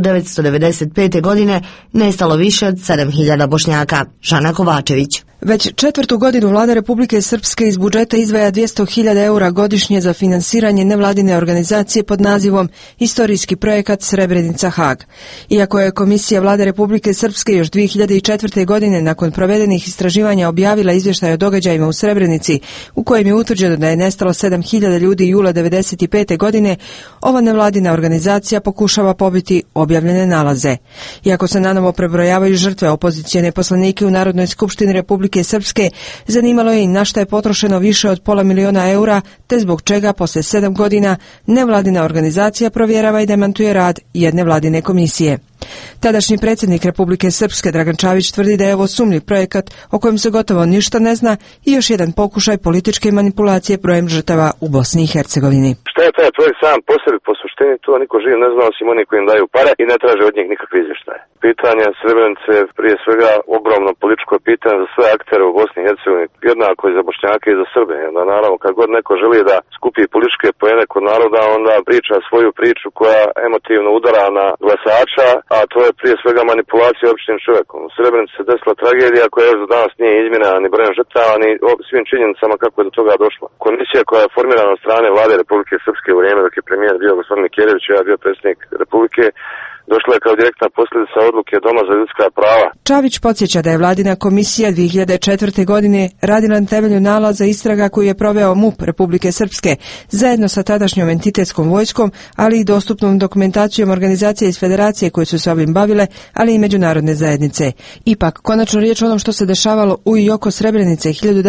S8: 1995. godine nestalo više od 7.000 Bošnjaka. Žana Kovačević.
S16: Već 4. godinu vlada Republike Srpske iz budžeta izdvaja 200.000 eura godišnje za finansiranje nevladine organizacije pod nazivom Istorijski projekat Srebrenica Hag. Iako je Komisija vlade Republike Srpske još 2004. godine nakon provedenih istraživanja objavila izvještaj o događajima u Srebrenici u kojem je utvrđeno da je nestalo 7.000 ljudi jula 1995. godine, ova nevladina organizacija pokušava pobiti objavljene nalaze. Iako se nanovo prebrojavaju žrtve, opozicijone poslanike u Narodnoj skupštini Republike Srpske zanimalo je i na šta je potrošeno više od $500.000 eura, te zbog čega posle 7 godina nevladina organizacija provjerava i demantuje rad jedne vladine komisije. Tadašnji predsjednik Republike Srpske Dragan Čavić tvrdi da je ovo sumnjiv projekat o kojem se gotovo ništa ne zna i još jedan pokušaj političke manipulacije brojem žrtava u Bosni i Hercegovini.
S9: Šta je taj projekt sam po sebi, po suštini, to niko živ ne zna osim oni koji im daju pare i ne traže od njih nikakve izvještaje. Pitanje Srebrenice je prije svega ogromno političko pitanje za sve aktere u Bosni i Hercegovini, jednako i za Bošnjake i za Srbe. Onda naravno kad god neko želi da skupi političke poene kod naroda, onda priča svoju priču koja emotivno udara na glasača, a to je prije svega manipulacija običnim čovjekom. U Srebrenici se desila tragedija koja još do danas nije izmjenjena ni brojem žrtava, ni svim činjenicama kako je do toga došlo. Komisija koja je formirana od strane vlade Republike Srpske u vrijeme dok je premijer bio gospodin Miljković, ja bio predsjednik Republike, došla je kao direktna posljedica odluke Doma za ljudska prava.
S16: Čavić podsjeća da je vladina komisija 2004. godine radila na temelju nalaza istraga koju je proveo MUP Republike Srpske zajedno sa tadašnjom entitetskom vojskom, ali i dostupnom dokumentacijom organizacije iz federacije koje su se ovim bavile, ali i međunarodne zajednice. Ipak, konačno riječ o onom što se dešavalo u i oko Srebrenice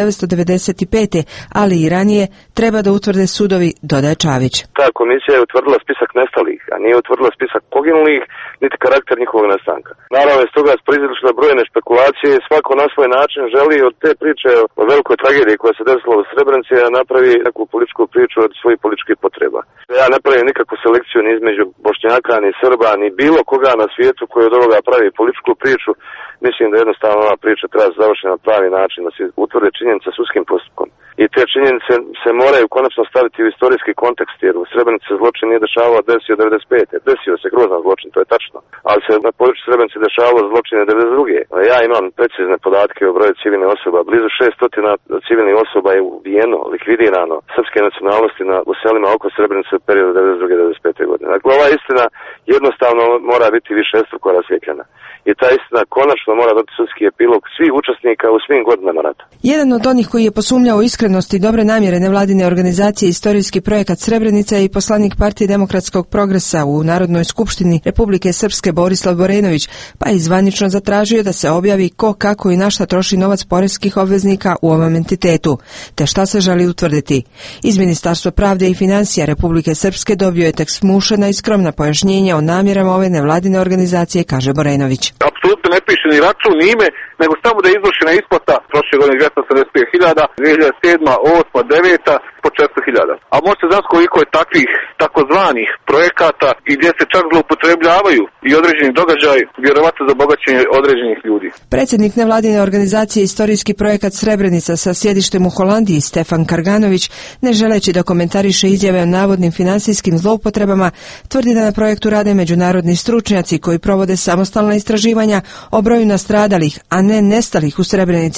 S16: 1995. ali i ranije, treba da utvrde sudovi, dodaje Čavić.
S9: Ta komisija je utvrdila spisak nestalih, a nije utvrdila spisak poginulih, niti karakter njihovog nestanka. Naravno, iz toga proizašle brojne špekulacije i svako na svoj način želi od te priče o velikoj tragediji koja se desila u Srebrenici da napravi neku političku priču od svojih političkih potreba. Ja ne pravim nikakvu selekciju ni između Bošnjaka, ni Srba, ni bilo koga na svijetu koji od ovoga pravi političku priču. Mislim da jednostavno ova priča treba se završiti na pravi način, da se utvrde činjenice sudskim postupkom. I te činjenice se moraju konačno staviti u istorijski kontekst, jer u Srebrenici se zločin nije dešavao desio 95. Desio se grozan zločin, to je tačno. Ali se na području Srebrenice dešavalo zločine 92. Ja imam precizne podatke o broju civilnih osoba. Blizu 600 civilnih osoba je ubijeno, likvidirano srpske nacionalnosti u selima oko Srebrenice u periodu 92-95. godine. Dakle, ova istina jednostavno mora biti višestruko rasvjetljena. I ta istina konačno mora dobiti sudski epilog svih učesnika u svim godinama rata.
S16: Jedan od onih koji je posumnjao u iskrenost i dobre namjere nevladine organizacije Istorijski projekat Srebrenica je i poslanik Partije demokratskog progresa u Narodnoj skupštini Republike Srpske Borislav Borenović, pa je zvanično zatražio da se objavi ko, kako i na šta troši novac poreskih obveznika u ovom entitetu, te šta se želi utvrditi. Iz Ministarstva pravde i financija Republike Srpske dobio je tekst smušena i skromna pojašnjenja o namjerama ove nevladine organizacije, kaže Borenović.
S10: Apsolutno ne piše ni račun, ni ime, nego samo da je izvršena isplata prošle godine 275.000, 2007, 8, 9 po 400.000. A možete znati koliko je takvih takozvanih projekata i gdje se čak zloupotrebljavaju i određeni događaj, vjerovatno za bogaćenje određenih ljudi.
S16: Predsjednik nevladine organizacije Istorijski projekat Srebrenica sa sjedištem u Holandiji Stefan Karganović, ne želeći da komentariše izjave o navodnim finansijskim zloupotrebama, tvrdi da na projektu rade međunarodni stručnjaci koji provode samostalna istraživanja o broju nastradalih, a ne nestalih u Srebrenici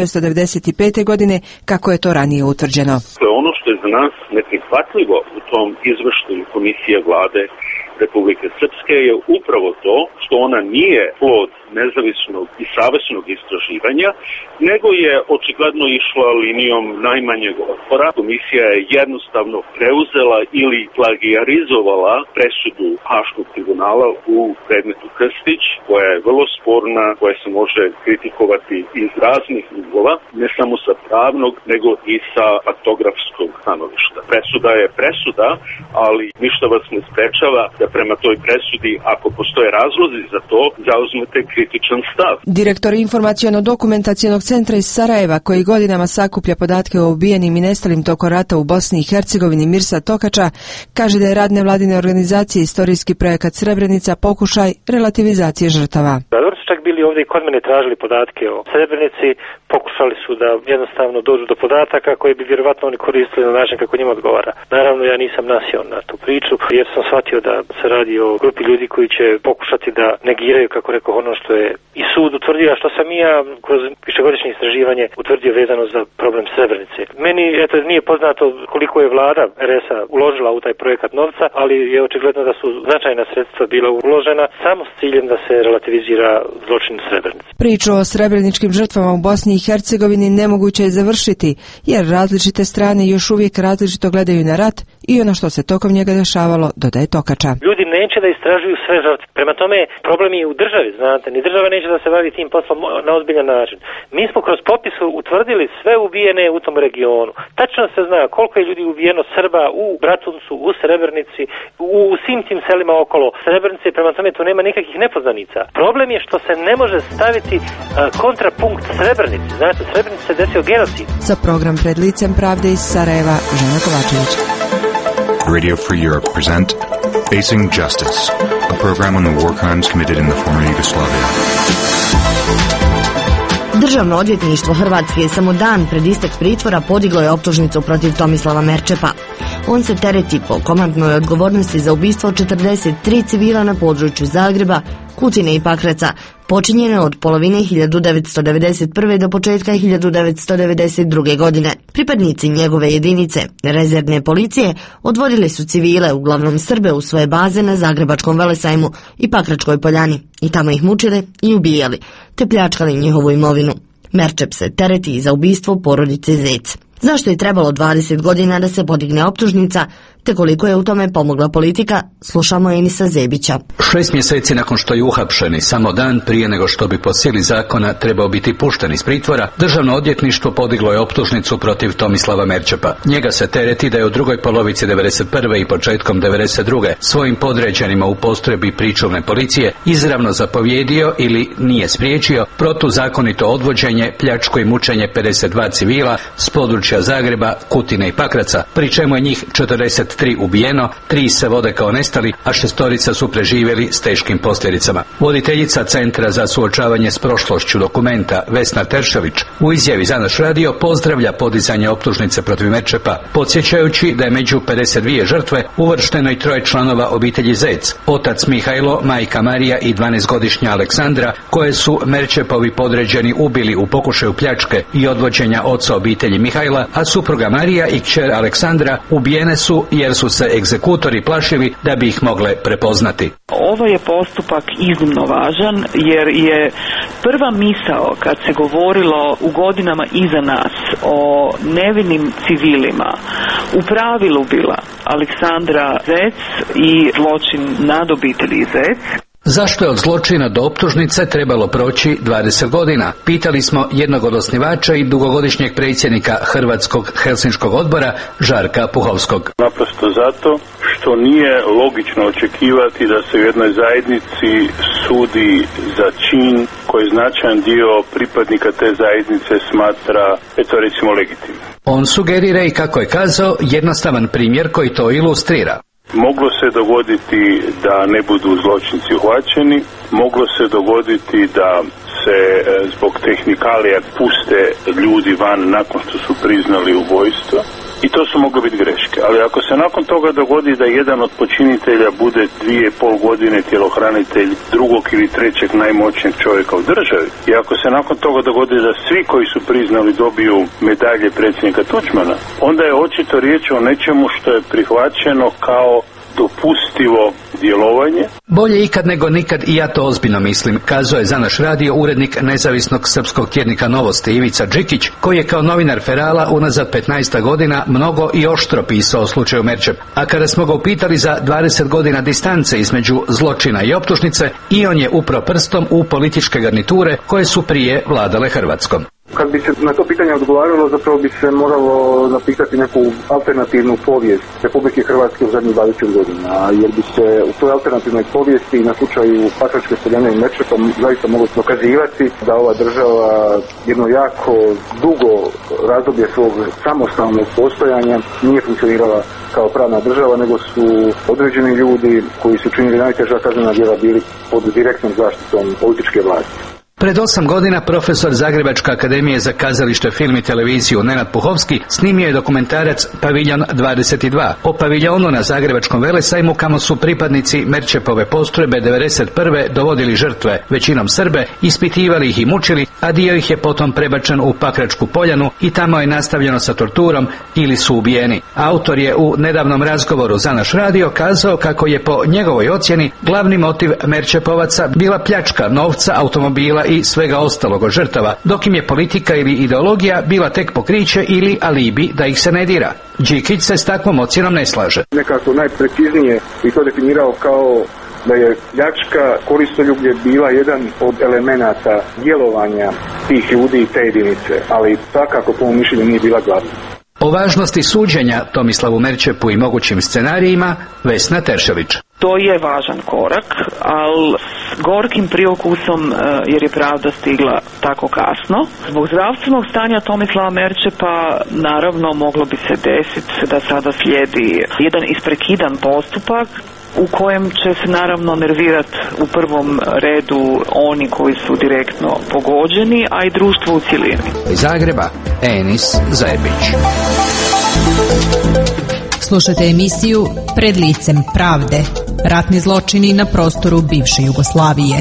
S16: 1995. godine, kako je to ranije utvrđeno.
S17: Ono što je za nas neprihvatljivo u tom izvrštenju komisije vlade Republike Srpske je upravo to što ona nije plod nezavisnog i savesnog istraživanja, nego je očigledno išla linijom najmanjeg otpora. Komisija je jednostavno preuzela ili plagijarizovala presudu Haškog tribunala u predmetu Krstić, koja je vrlo sporna, koja se može kritikovati iz raznih ugla, ne samo sa pravnog, nego i sa faktografskog stanovišta. Presuda je presuda, ali ništa vas ne sprečava da prema toj presudi, ako postoje razlozi za to, zauzmete kritičan stav.
S16: Direktor Informaciono-dokumentacionog centra iz Sarajeva, koji godinama sakuplja podatke o ubijenim i nestalim tokom rata u Bosni i Hercegovini, Mirsa Tokača, kaže da je rad nevladine organizacije Istorijski projekat Srebrenica pokušaj relativizacije žrtava.
S18: Čak bili ovdje i kod mene tražili podatke o Srebrenici, pokušali su da jednostavno dođu do podataka koje bi vjerovatno oni koristili na način kako njima odgovara. Naravno, ja nisam nasio na tu priču jer sam shvatio da se radi o grupi ljudi koji će pokušati da negiraju, kako rekao, ono što je i sud utvrdio, a što sam i ja kroz višegodišnje istraživanje utvrdio vezano za problem Srebrenice. Meni nije poznato koliko je vlada RS-a uložila u taj projekat novca, ali je očigledno da su značajna sredstva bila uložena samo s ciljem da se relativizira zločin Srebrenice.
S16: Priču o srebreničkim žrtvama u Bosni i Hercegovini nemoguće je završiti, jer različite strane još uvijek različito gledaju na rat i ono što se tokom njega dešavalo, dodaje Tokača.
S18: Ljudi neće da istražuju sve žrtve. Prema tome, problem je u državi, znate. Ni država neće da se bavi tim poslom na ozbiljan način. Mi smo kroz popis utvrdili sve ubijene u tom regionu. Tačno se zna koliko je ljudi ubijeno Srba u Bratuncu, u Srebrenici, u svim tim selima okolo Srebrenice. Prema tome, tu nema nikakvih nepoznanica. Problem je što se ne može staviti kontrapunkt Srebrenici. Znate, Srebrenici se desio genocid.
S16: Za program Pred licem pravde iz Sarajeva, Žena Kovačević.
S19: Radio Free Europe present Facing Justice, a program on the war crimes committed in the former Yugoslavia.
S8: Državno odvjetništvo Hrvatske je samo dan pred istek pritvora podiglo je optužnicu protiv Tomislava Merčepa. On se tereti po komandnoj odgovornosti za ubistvo 43 civila na području Zagreba, Kutine i Pakraca, počinjene od polovine 1991. do početka 1992. godine. Pripadnici njegove jedinice, rezervne policije, odvodili su civile, uglavnom Srbe, u svoje baze na Zagrebačkom Velesajmu i Pakračkoj poljani i tamo ih mučili i ubijali, te pljačkali njihovu imovinu. Merčep se tereti za ubistvo porodice Zec. Zašto je trebalo 20 godina da se podigne optužnica, te koliko je u tome pomogla politika, slušamo Enisa Zebića.
S20: 6 mjeseci nakon što je uhapšen i samo dan prije nego što bi po sili zakona trebao biti pušten iz pritvora, Državno odvjetništvo podiglo je optužnicu protiv Tomislava Merčepa. Njega se tereti da je u drugoj polovici 1991. i početkom 1992. svojim podređenima u postrojbi pričuvne policije izravno zapovjedio ili nije spriječio protuzakonito odvođenje, pljačku i mučenje 52 civila s područja Zagreba, Kutine i Pakraca, pri čemu je njih 43 ubijeno, 3 se vode kao nestali, a 6 su preživjeli s teškim posljedicama. Voditeljica Centra za suočavanje s prošlošću Dokumenta, Vesna Teršelić, u izjavi za naš radio pozdravlja podizanje optužnice protiv Merčepa, podsjećajući da je među 52 žrtve uvršteno i 3 članova obitelji Zec, otac Mihajlo, majka Marija i 12-godišnja Aleksandra, koje su Merčepovi podređeni ubili u pokušaju pljačke i odvođenja oca obitelji Mihajla, a supruga Marija i kćer Aleksandra ubijene su jer su se egzekutori plašili da bi ih mogle prepoznati.
S21: Ovo je postupak iznimno važan jer je prva misao kad se govorilo u godinama iza nas o nevinim civilima u pravilu bila Aleksandra Zec i zločin nad obitelji Zec.
S20: Zašto je od zločina do optužnice trebalo proći 20 godina? Pitali smo jednog od osnivača i dugogodišnjeg predsjednika Hrvatskog Helsinškog odbora, Žarka Puhovskog.
S22: Naprosto zato što nije logično očekivati da se u jednoj zajednici sudi za čin koji značajan dio pripadnika te zajednice smatra, recimo, legitimnim.
S20: On sugerira i, kako je kazao, jednostavan primjer koji to ilustrira.
S22: Moglo se dogoditi da ne budu zločinci uhvaćeni, moglo se dogoditi da se zbog tehnikalija puste ljudi van nakon što su priznali ubojstvo i to su mogle biti greške. Ali ako se nakon toga dogodi da jedan od počinitelja bude 2,5 godine tjelohranitelj drugog ili trećeg najmoćnijeg čovjeka u državi i ako se nakon toga dogodi da svi koji su priznali dobiju medalje predsjednika Tuđmana, onda je očito riječ o nečemu što je prihvaćeno kao dopustivo djelovanje.
S20: Bolje ikad nego nikad, i ja to ozbiljno mislim, kazao je za naš radio urednik nezavisnog srpskog tjednika Novosti Ivica Đikić, koji je kao novinar Ferala unazad 15 godina mnogo i oštro pisao o slučaju Merčep. A kada smo ga upitali za 20 godina distance između zločina i optužnice, i on je upro prstom u političke garniture koje su prije vladale Hrvatskom.
S3: Kad bi se na to pitanje odgovaralo, zapravo bi se moralo napitati neku alternativnu povijest Republike Hrvatske u zadnjih 20 godina, jer bi se u toj alternativnoj povijesti na slučaju Pakračke seljane i Merčepa zaista moglo dokazivati da ova država jedno jako dugo razdoblje svog samostalnog postojanja nije funkcionirala kao pravna država, nego su određeni ljudi koji su činili najteža kaznena djela bili pod direktnom zaštitom političke vlasti.
S20: Pred 8 godina profesor Zagrebačke akademije za kazalište, film i televiziju Nenad Puhovski snimio je dokumentarac Paviljon 22 o paviljonu na Zagrebačkom velesajmu kamo su pripadnici Merčepove postrojbe 91. dovodili žrtve, većinom Srbe, ispitivali ih i mučili, a dio ih je potom prebačen u Pakračku poljanu i tamo je nastavljeno sa torturom ili su ubijeni. Autor je u nedavnom razgovoru za naš radio kazao kako je po njegovoj ocjeni glavni motiv Merčepovaca bila pljačka novca, automobila i svega ostalog od žrtava, dok im je politika ili ideologija bila tek pokriće ili alibi da ih se ne dira. Đikić se s takvom ocjenom ne slaže.
S3: Nekako najpreciznije i to definirao kao da je pljačka, koristoljublje bila jedan od elemenata djelovanja tih ljudi i te jedinice, ali svakako po mom mišljenju nije bila glavna.
S20: O važnosti suđenja Tomislavu Merčepu i mogućim scenarijima Vesna Teršelić.
S21: To je važan korak, ali s gorkim priokusom jer je pravda stigla tako kasno. Zbog zdravstvenog stanja Tomislava Merčepa naravno moglo bi se desiti da sada slijedi jedan isprekidan postupak u kojem će se naravno nervirati u prvom redu oni koji su direktno pogođeni, a i društvo u cjelini.
S20: Iz Zagreba, Enis Zajebić.
S5: Slušajte emisiju Pred licem pravde. Ratni zločini na prostoru bivše Jugoslavije.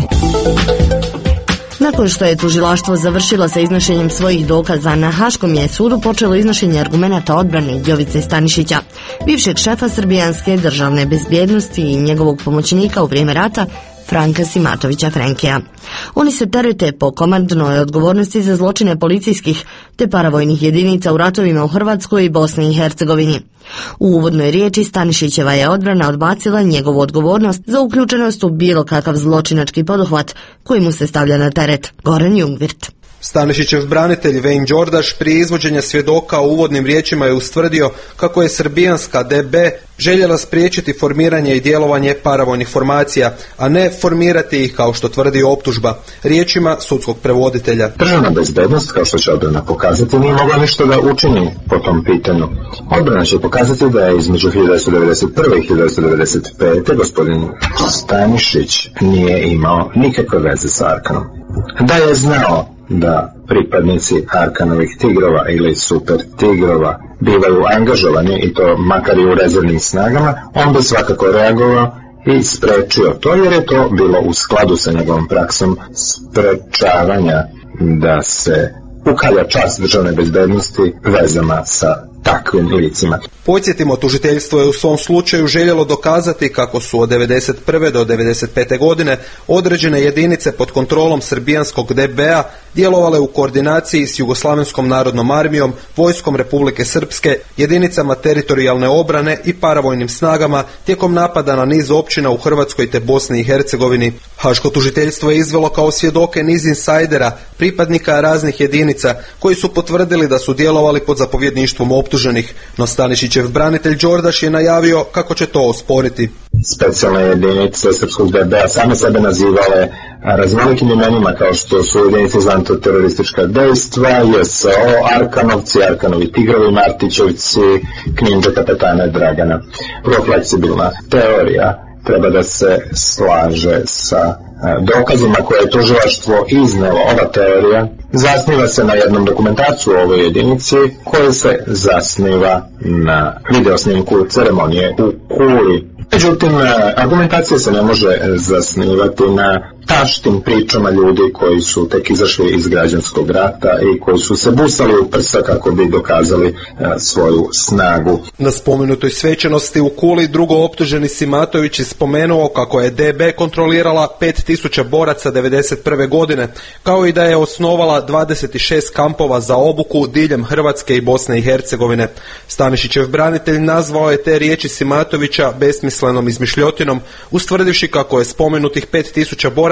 S8: Nakon što je tužilaštvo završilo sa iznošenjem svojih dokaza, na Haškom je sudu počelo iznošenje argumenata odbrane Jovice Stanišića, bivšeg šefa srbijanske državne bezbjednosti i njegovog pomoćnika u vrijeme rata Franka Simatovića Frenkija. Oni se terete po komandnoj odgovornosti za zločine policijskih te paravojnih jedinica u ratovima u Hrvatskoj i Bosni i Hercegovini. U uvodnoj riječi Stanišićeva je odbrana odbacila njegovu odgovornost za uključenost u bilo kakav zločinački poduhvat koji mu se stavlja na teret. Goran Jungvirt.
S23: Stanišićev branitelj Vejn Đordaš prije izvođenja svjedoka u uvodnim riječima je ustvrdio kako je srbijanska DB željela spriječiti formiranje i djelovanje paravojnih formacija, a ne formirati ih kao što tvrdi optužba, riječima sudskog prevoditelja.
S11: Državna bezbednost, kao što će odbrana pokazati, nije mogla ništa da učini po tom pitanju. Odbrana će pokazati da je između 1991. i 1995. gospodin Stanišić nije imao nikakve veze sa Arkanom. Da je znao da pripadnici Arkanovih tigrova ili super tigrova bivaju angažovani i to makar i u rezervnim snagama, on bi svakako reagovao i sprečio to, jer je to bilo u skladu sa njegovom praksom sprečavanja da se ukalja čast državne bezbednosti vezama sa takvim licima.
S23: Podsjetimo, tužiteljstvo je u svom slučaju željelo dokazati kako su od 1991. do 1995. godine određene jedinice pod kontrolom srbijanskog DB-a djelovale u koordinaciji s Jugoslavenskom narodnom armijom, vojskom Republike Srpske, jedinicama teritorijalne obrane i paravojnim snagama tijekom napada na niz općina u Hrvatskoj te Bosni i Hercegovini. Haško tužiteljstvo je izvelo kao svjedoke niz insajdera, pripadnika raznih jedinica, koji su potvrdili da su djelovali pod zapovjedništvom optuženih, no Stanišićev branitelj Đordaš je najavio kako će to osporiti.
S11: Specijalne jedinice srpskog DB-a same sebe nazivale raznolikim imenima kao što su jedinice za antiteroristička dejstva, JSO, Arkanovci, Arkanovi tigrovi, Martićevci, Kninđa kapetana Dragana. Vrlo fleksibilna teorija treba da se slaže sa dokazima koje je tužilaštvo iznelo. Ova teorija zasniva se na jednom dokumentaciju o ovoj jedinici koja se zasniva na videosnimku ceremonije u Kuli. Međutim, argumentacija se ne može zasnivati na taštim pričama ljudi koji su tek izašli iz građanskog rata i koji su se busali u prsa kako bi dokazali svoju snagu.
S23: Na spomenutoj svečanosti u Kuli drugo optuženi Simatović je spomenuo kako je DB kontrolirala 5000 boraca 1991. godine, kao i da je osnovala 26 kampova za obuku diljem Hrvatske i Bosne i Hercegovine. Stanišićev branitelj nazvao je te riječi Simatovića besmislenom izmišljotinom, ustvrdivši kako je spomenutih 5000 boraca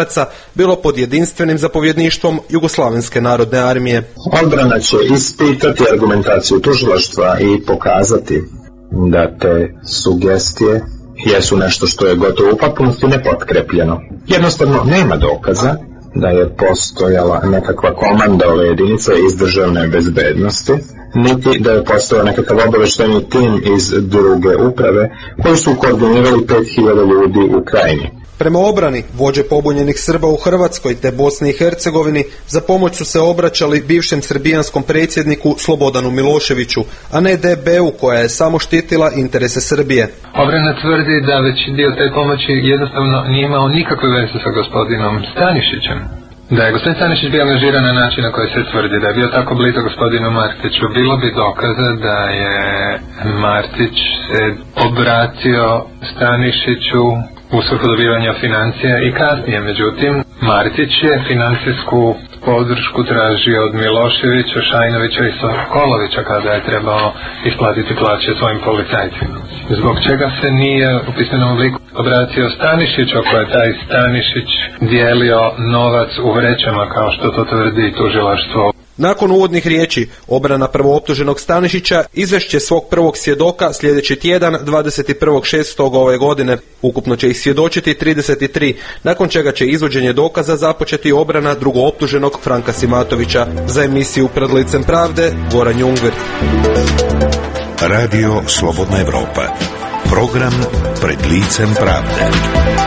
S23: Srebreničanaca bilo pod jedinstvenim zapovjedništvom Jugoslavenske narodne armije.
S11: Odbrana će ispitati argumentaciju tužilaštva i pokazati da te sugestije jesu nešto što je gotovo u potpunosti nepotkrepljeno. Jednostavno nema dokaza da je postojala nekakva komanda ove jedinice iz državne bezbednosti, niti da je postojao nekakav obaveštajni tim iz druge uprave koji su koordinirali 5000 ljudi u Krajini.
S23: Prema obrani, vođe pobunjenih Srba u Hrvatskoj te Bosni i Hercegovini za pomoć su se obraćali bivšem srbijanskom predsjedniku Slobodanu Miloševiću, a ne DB-u koja je samo štitila interese Srbije.
S2: Obrana tvrdi da veći dio te pomoći jednostavno nije imao nikakve veze sa gospodinom Stanišićem. Da je gospodin Stanišić bio angažiran na način na koji se tvrdi, da je bio tako blizu gospodinu Martiću, bilo bi dokaza da je Martić se obratio Stanišiću u svrhu dobivanja financija i kasnije. Međutim, Martić je financijsku podršku tražio od Miloševića, Šajnovića i Sokolovića kada je trebao isplatiti plaće svojim policajcima. Zbog čega se nije u pismenom obliku obratio Stanišiću, ako je taj Stanišić dijelio novac u vrećama kao što to tvrdi tužilaštvo.
S23: Nakon uvodnih riječi, obrana prvooptuženog Stanišića izvešće svog prvog svjedoka sljedeći tjedan 21.6. ove godine. Ukupno će ih svjedočiti 33, nakon čega će izvođenje dokaza započeti obrana drugooptuženog Franka Simatovića. Za emisiju Pred licem pravde, Goran Jungvir.
S7: Radio Slobodna Evropa. Program Pred licem pravde.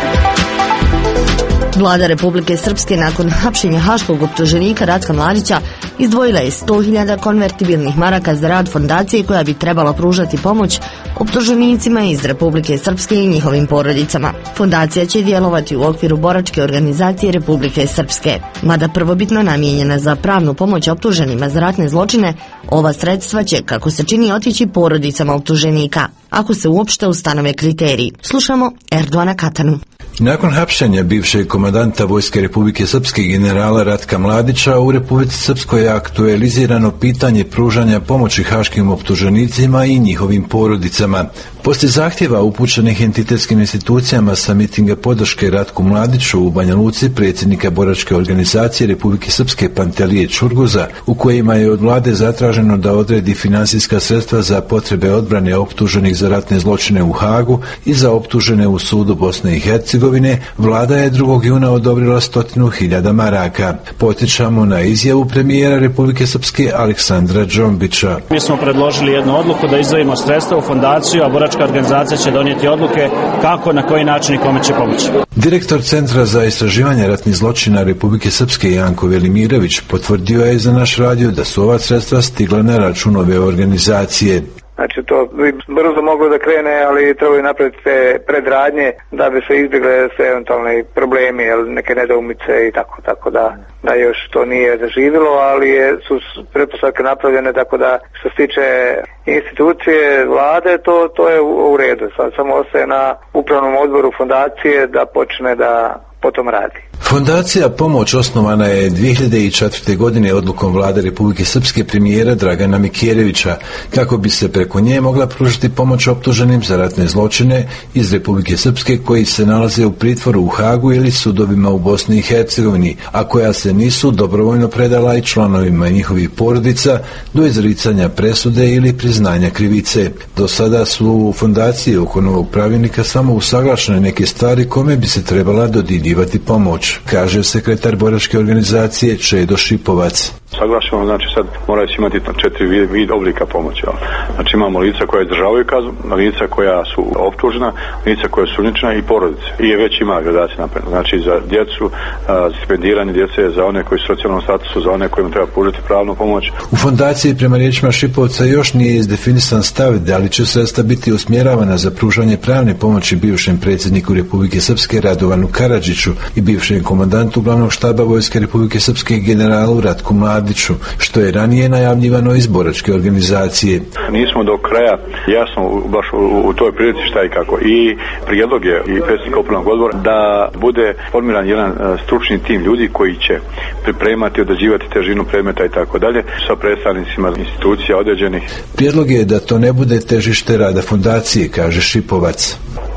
S8: Vlada Republike Srpske nakon hapšenja haškog optuženika Ratka Mladića izdvojila je 100.000 konvertibilnih maraka za rad fondacije koja bi trebala pružati pomoć optuženicima iz Republike Srpske i njihovim porodicama. Fondacija će djelovati u okviru boračke organizacije Republike Srpske. Mada prvobitno namijenjena za pravnu pomoć optuženima za ratne zločine, ova sredstva će, kako se čini, otići porodicama optuženika, ako se uopšte ustanove kriteriji. Slušamo Erdoana Katanu.
S4: Nakon hapšenja bivšeg komandanta Vojske Republike Srpske generala Ratka Mladića, u Republici Srpskoj je aktualizirano pitanje pružanja pomoći haškim optuženicima i njihovim porodicama. Poslije zahtjeva upućenih entitetskim institucijama sa mitinga podrške Ratku Mladiću u Banja Luci, predsjednika boračke organizacije Republike Srpske Pantelije Čurguza, u kojima je od vlade zatraženo da odredi financijska sredstva za potrebe odbrane optuženih za ratne zločine u Hagu i za optužene u sudu Bosne i Hercegovine, vlada je 2. juna odobrila 100.000 maraka. Potičamo na izjavu premijera Republike Srpske Aleksandra Džombića.
S6: Mi smo predložili jednu odluku da izdvojimo sredstva u fondaciju, a boračka organizacija će donijeti odluke kako, na koji način i kome će pomoći.
S4: Direktor Centra za istraživanje ratnih zločina Republike Srpske Janko Velimirović potvrdio je za naš radio da su ova sredstva stigla na račun ove organizacije.
S24: Znači to bi brzo moglo da krene, ali trebaju napraviti te predradnje da bi se izbjegle sve eventualni problemi, neke nedoumice i tako da još to nije zaživjelo, ali su pretpostavke napravljene, tako da što se tiče institucije vlade, to je u redu. Sad samo ostaje na upravnom odboru fondacije da počne da potom radi.
S4: Fondacija Pomoć osnovana je 2004. godine odlukom vlade Republike Srpske premijera Dragana Mikjerevića, kako bi se preko nje mogla pružiti pomoć optuženim za ratne zločine iz Republike Srpske koji se nalaze u pritvoru u Hagu ili sudovima u Bosni i Hercegovini, a koja se nisu dobrovoljno predala i članovima njihovih porodica do izricanja presude ili priznanja krivice. Do sada su u fondaciji oko novog pravilnika samo usaglašene neke stvari kome bi se trebala dodjeljivati pomoć, kaže sekretar boračke organizacije Čedo Šipovac.
S12: Saglašeno, znači sad moraju imati 4 vid oblika pomoći. Znači imamo lica koja izdržavaju kaznu, lica koja su optužena, lica koja su sumnjičena i porodice. I već ima gradacije napravljeno. Znači za djecu, stipendiranje djece, za one koji su u socijalnom statusu, za one kojima treba pružiti pravnu pomoć.
S4: U fondaciji prema riječima Šipovca još nije izdefinisan stav da li će sredstva biti usmjeravana za pružanje pravne pomoći bivšem predsjedniku Republike Srpske Radovanu Karadžiću i bivšem komandantu glavnog štaba Vojske Republike Srpske generalu Ratku Mladiću, što je ranije najavljivano iz boračke organizacije.
S12: Nismo do kraja jasno baš u toj prilici šta i kako. I prijedlog je i predsjednika upravnog odbora da bude formiran jedan stručni tim ljudi koji će pripremati, određivati težinu predmeta i tako dalje sa predstavnicima institucija određenih.
S4: Prijedlog je da to ne bude težište rada fondacije, kaže Šipovac.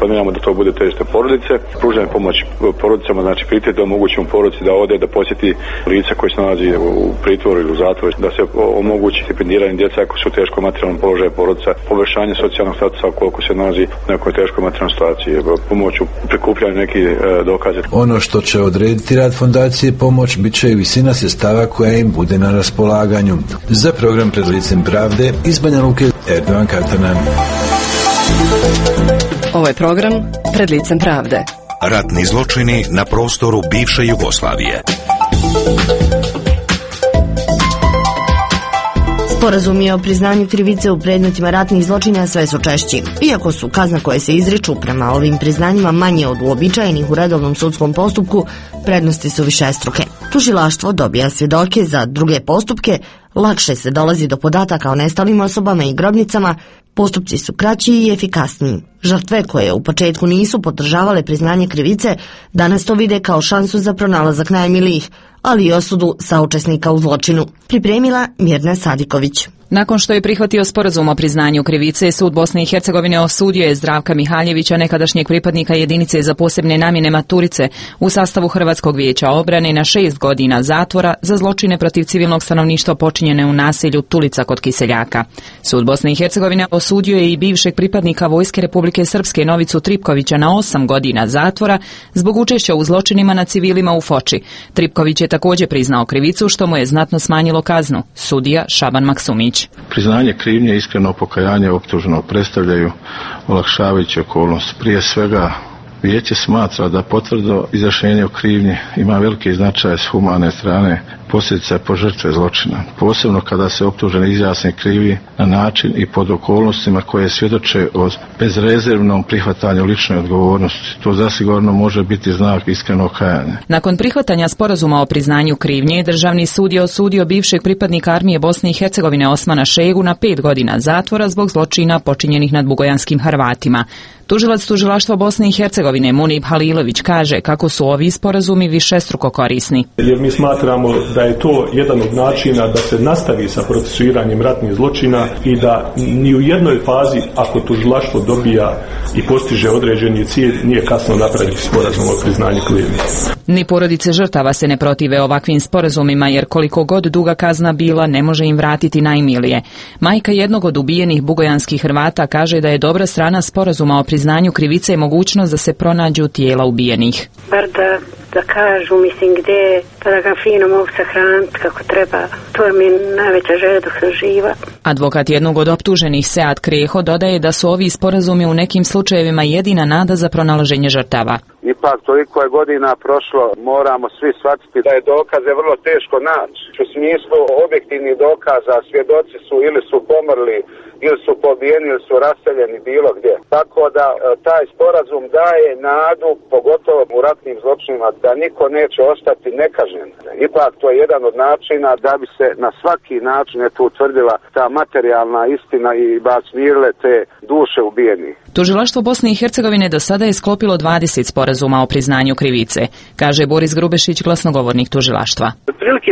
S12: planiramo da to bude težište porodice. Pružanje pomoć porodicama, znači prije da omogućimo porodici da ode, da posjeti lica koji se nalazi u pritvoru ili u zatvoru, da se omogući stipendiranje djeca ako su u teškom materijalnom položaju porodica, poboljšanje socijalnog statusa ukoliko se nalazi u nekoj teškoj materijalnoj situaciji, pomoću prikupljanja nekih dokaze.
S4: Ono što će odrediti rad fondacije pomoć bit će i visina sredstava koja im bude na raspolaganju. Za program Pred licem pravde iz Banja Luke, Erdovan Katanan.
S1: Ovo je program Pred licem pravde.
S7: Ratni zločini na prostoru bivše Jugoslavije.
S8: Sporazumi o priznanju krivice u predmetima ratnih zločina sve su češći. Iako su kazna koje se izriču prema ovim priznanjima manje od uobičajenih u redovnom sudskom postupku, prednosti su višestruke. Tužilaštvo dobija svjedoke za druge postupke, lakše se dolazi do podataka o nestalim osobama i grobnicama, postupci su kraći i efikasniji. Žrtve koje u početku nisu podržavale priznanje krivice, danas to vide kao šansu za pronalazak najmilijih, ali i osudu saučesnika u zločinu. Pripremila Mirna Sadiković.
S1: Nakon što je prihvatio sporazum o priznanju krivice, sud Bosne i Hercegovine osudio je Zdravka Mihaljevića, nekadašnjeg pripadnika jedinice za posebne namjene Maturice u sastavu Hrvatskog vijeća obrane, na 6 godina zatvora za zločine protiv civilnog stanovništva počinjene u naselju Tulica kod Kiseljaka. Sud Bosne i Hercegovine osudio je i bivšeg pripadnika Vojske Republike Srpske Novicu Tripkovića na 8 godina zatvora zbog učešća u zločinima na civilima u Foči. Tripković je također priznao krivicu, što mu je znatno smanjilo kaznu. Sudija Šaban Maksumić.
S13: Priznanje krivnje i iskreno pokajanje optuženog predstavljaju olakšavajuće okolnost. Prije svega, vijeće smatra da potvrdo izjašnjenje o krivnji ima veliki značaj s humane strane posljedica po žrtve zločina, posebno kada se optuženi izjasni krivi na način i pod okolnostima koje svjedoče o bezrezervnom prihvatanju lične odgovornosti. To zasigurno može biti znak iskrenog kajanja.
S1: Nakon prihvatanja sporazuma o priznanju krivnje, Državni sud je osudio bivšeg pripadnika armije Bosne i Hercegovine Osmana Šegu na 5 godina zatvora zbog zločina počinjenih nad bugojanskim Hrvatima. Tužilac Tužilaštva Bosne i Hercegovine Munib Halilović kaže kako su ovi sporazumi višestruko korisni.
S14: Jer mi smatramo da je to jedan od načina da se nastavi sa procesuiranjem ratnih zločina i da ni u jednoj fazi, ako tužilaštvo dobija i postiže određeni cilj, nije kasno napraviti sporazum o priznanju krivnje.
S1: Ni porodice žrtava se ne protive ovakvim sporazumima, jer koliko god duga kazna bila, ne može im vratiti najmilije. Majka jednog od ubijenih bugojanskih Hrvata kaže da je dobra strana sporazuma o priznanju krivice mogućnost da se pronađu tijela ubijenih.
S15: Bar da kažu, mislim, gdje, pa da ga fino mogu sahraniti kako treba. To je mi najveća želja dok sam živa.
S1: Advokat jednog od optuženih, Sead Kreho, dodaje da su ovi sporazumi u nekim slučajevima jedina nada za pronalaženje žrtava.
S25: Ipak toliko je godina prošlo, moramo svi shvatiti da je dokaze vrlo teško naći. U smislu objektivnih dokaza svjedoci su ili su pomrli, ili su pobijeni, ili su raseljeni bilo gdje. Tako da taj sporazum daje nadu, pogotovo u ratnim zločinima, da niko neće ostati nekažnjen. Ipak to je jedan od načina da bi se na svaki način utvrdila ta materijalna istina i smirile te duše ubijenih.
S1: Tužilaštvo Bosne i Hercegovine do sada je sklopilo 20 sporazuma o priznanju krivice, kaže Boris Grubešić, glasnogovornik tužilaštva.
S26: Otprilike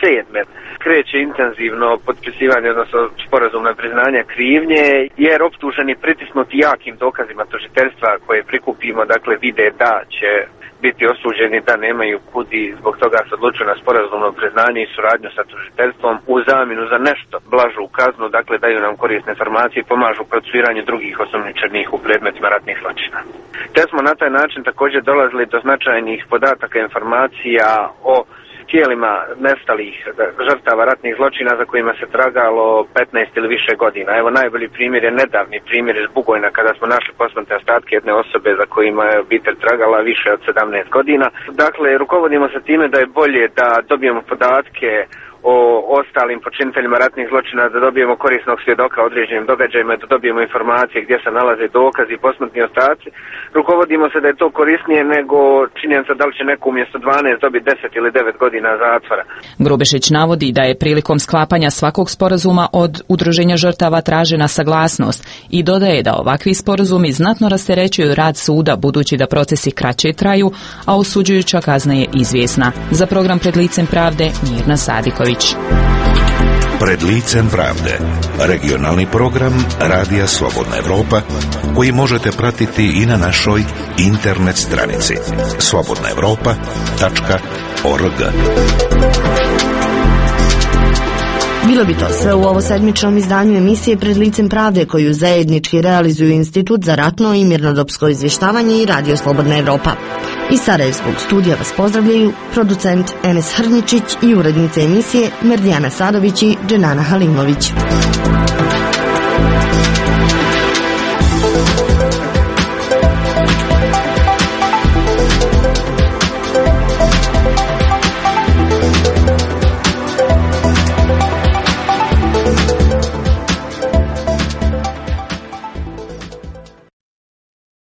S26: 2007. kreće intenzivno potpisivanje, odnosno sporazum na priznanje krivnje, jer optuženi pritisnuti jakim dokazima tužiteljstva koje prikupimo, dakle vide da će biti osuđeni, da nemaju kudi, zbog toga se odlučuju na sporazumno priznanje i suradnju sa tužiteljstvom u zamjenu za nešto blažu kaznu, dakle daju nam korisne informacije i pomažu u procesuiranju drugih osumnjičenih u predmetima ratnih zločina. Te smo na taj način također dolazili do značajnih podataka i informacija o tijelima nestalih žrtava ratnih zločina za kojima se tragalo 15 ili više godina. Evo najbolji primjer je nedavni primjer iz Bugojna kada smo našli posmrtne ostatke jedne osobe za kojima je obitelj tragala više od 17 godina. Dakle, rukovodimo se time da je bolje da dobijemo podatke o ostalim počiniteljima ratnih zločina, da dobijemo korisnog svjedoka o određenim događajima, da dobijemo informacije gdje se nalaze dokazi i posmrtni ostaci. Rukovodimo se da je to korisnije nego činjenica da li će neko umjesto 12 dobiti 10 ili 9 godina zatvora.
S1: Grubešić navodi da je prilikom sklapanja svakog sporazuma od udruženja žrtava tražena saglasnost i dodaje da ovakvi sporazumi znatno rasterećuju rad suda, budući da procesi kraće traju, a osuđujuća kazna je izvjesna. Za program Pred licem pravde, Mirna Sadiković.
S7: Pred licem pravde, regionalni program Radija Slobodna Evropa, koji možete pratiti i na našoj internet stranici slobodnaevropa.org.
S8: Bilo bi to sve u ovo sedmičnom izdanju emisije Pred licem pravde, koju zajednički realizuju Institut za ratno i mirnodopsko izvještavanje i Radio Slobodna Evropa. Iz Sarajevskog studija vas pozdravljaju producent Enes Hrničić i urednice emisije Merdijana Sadović i Dženana Halimović.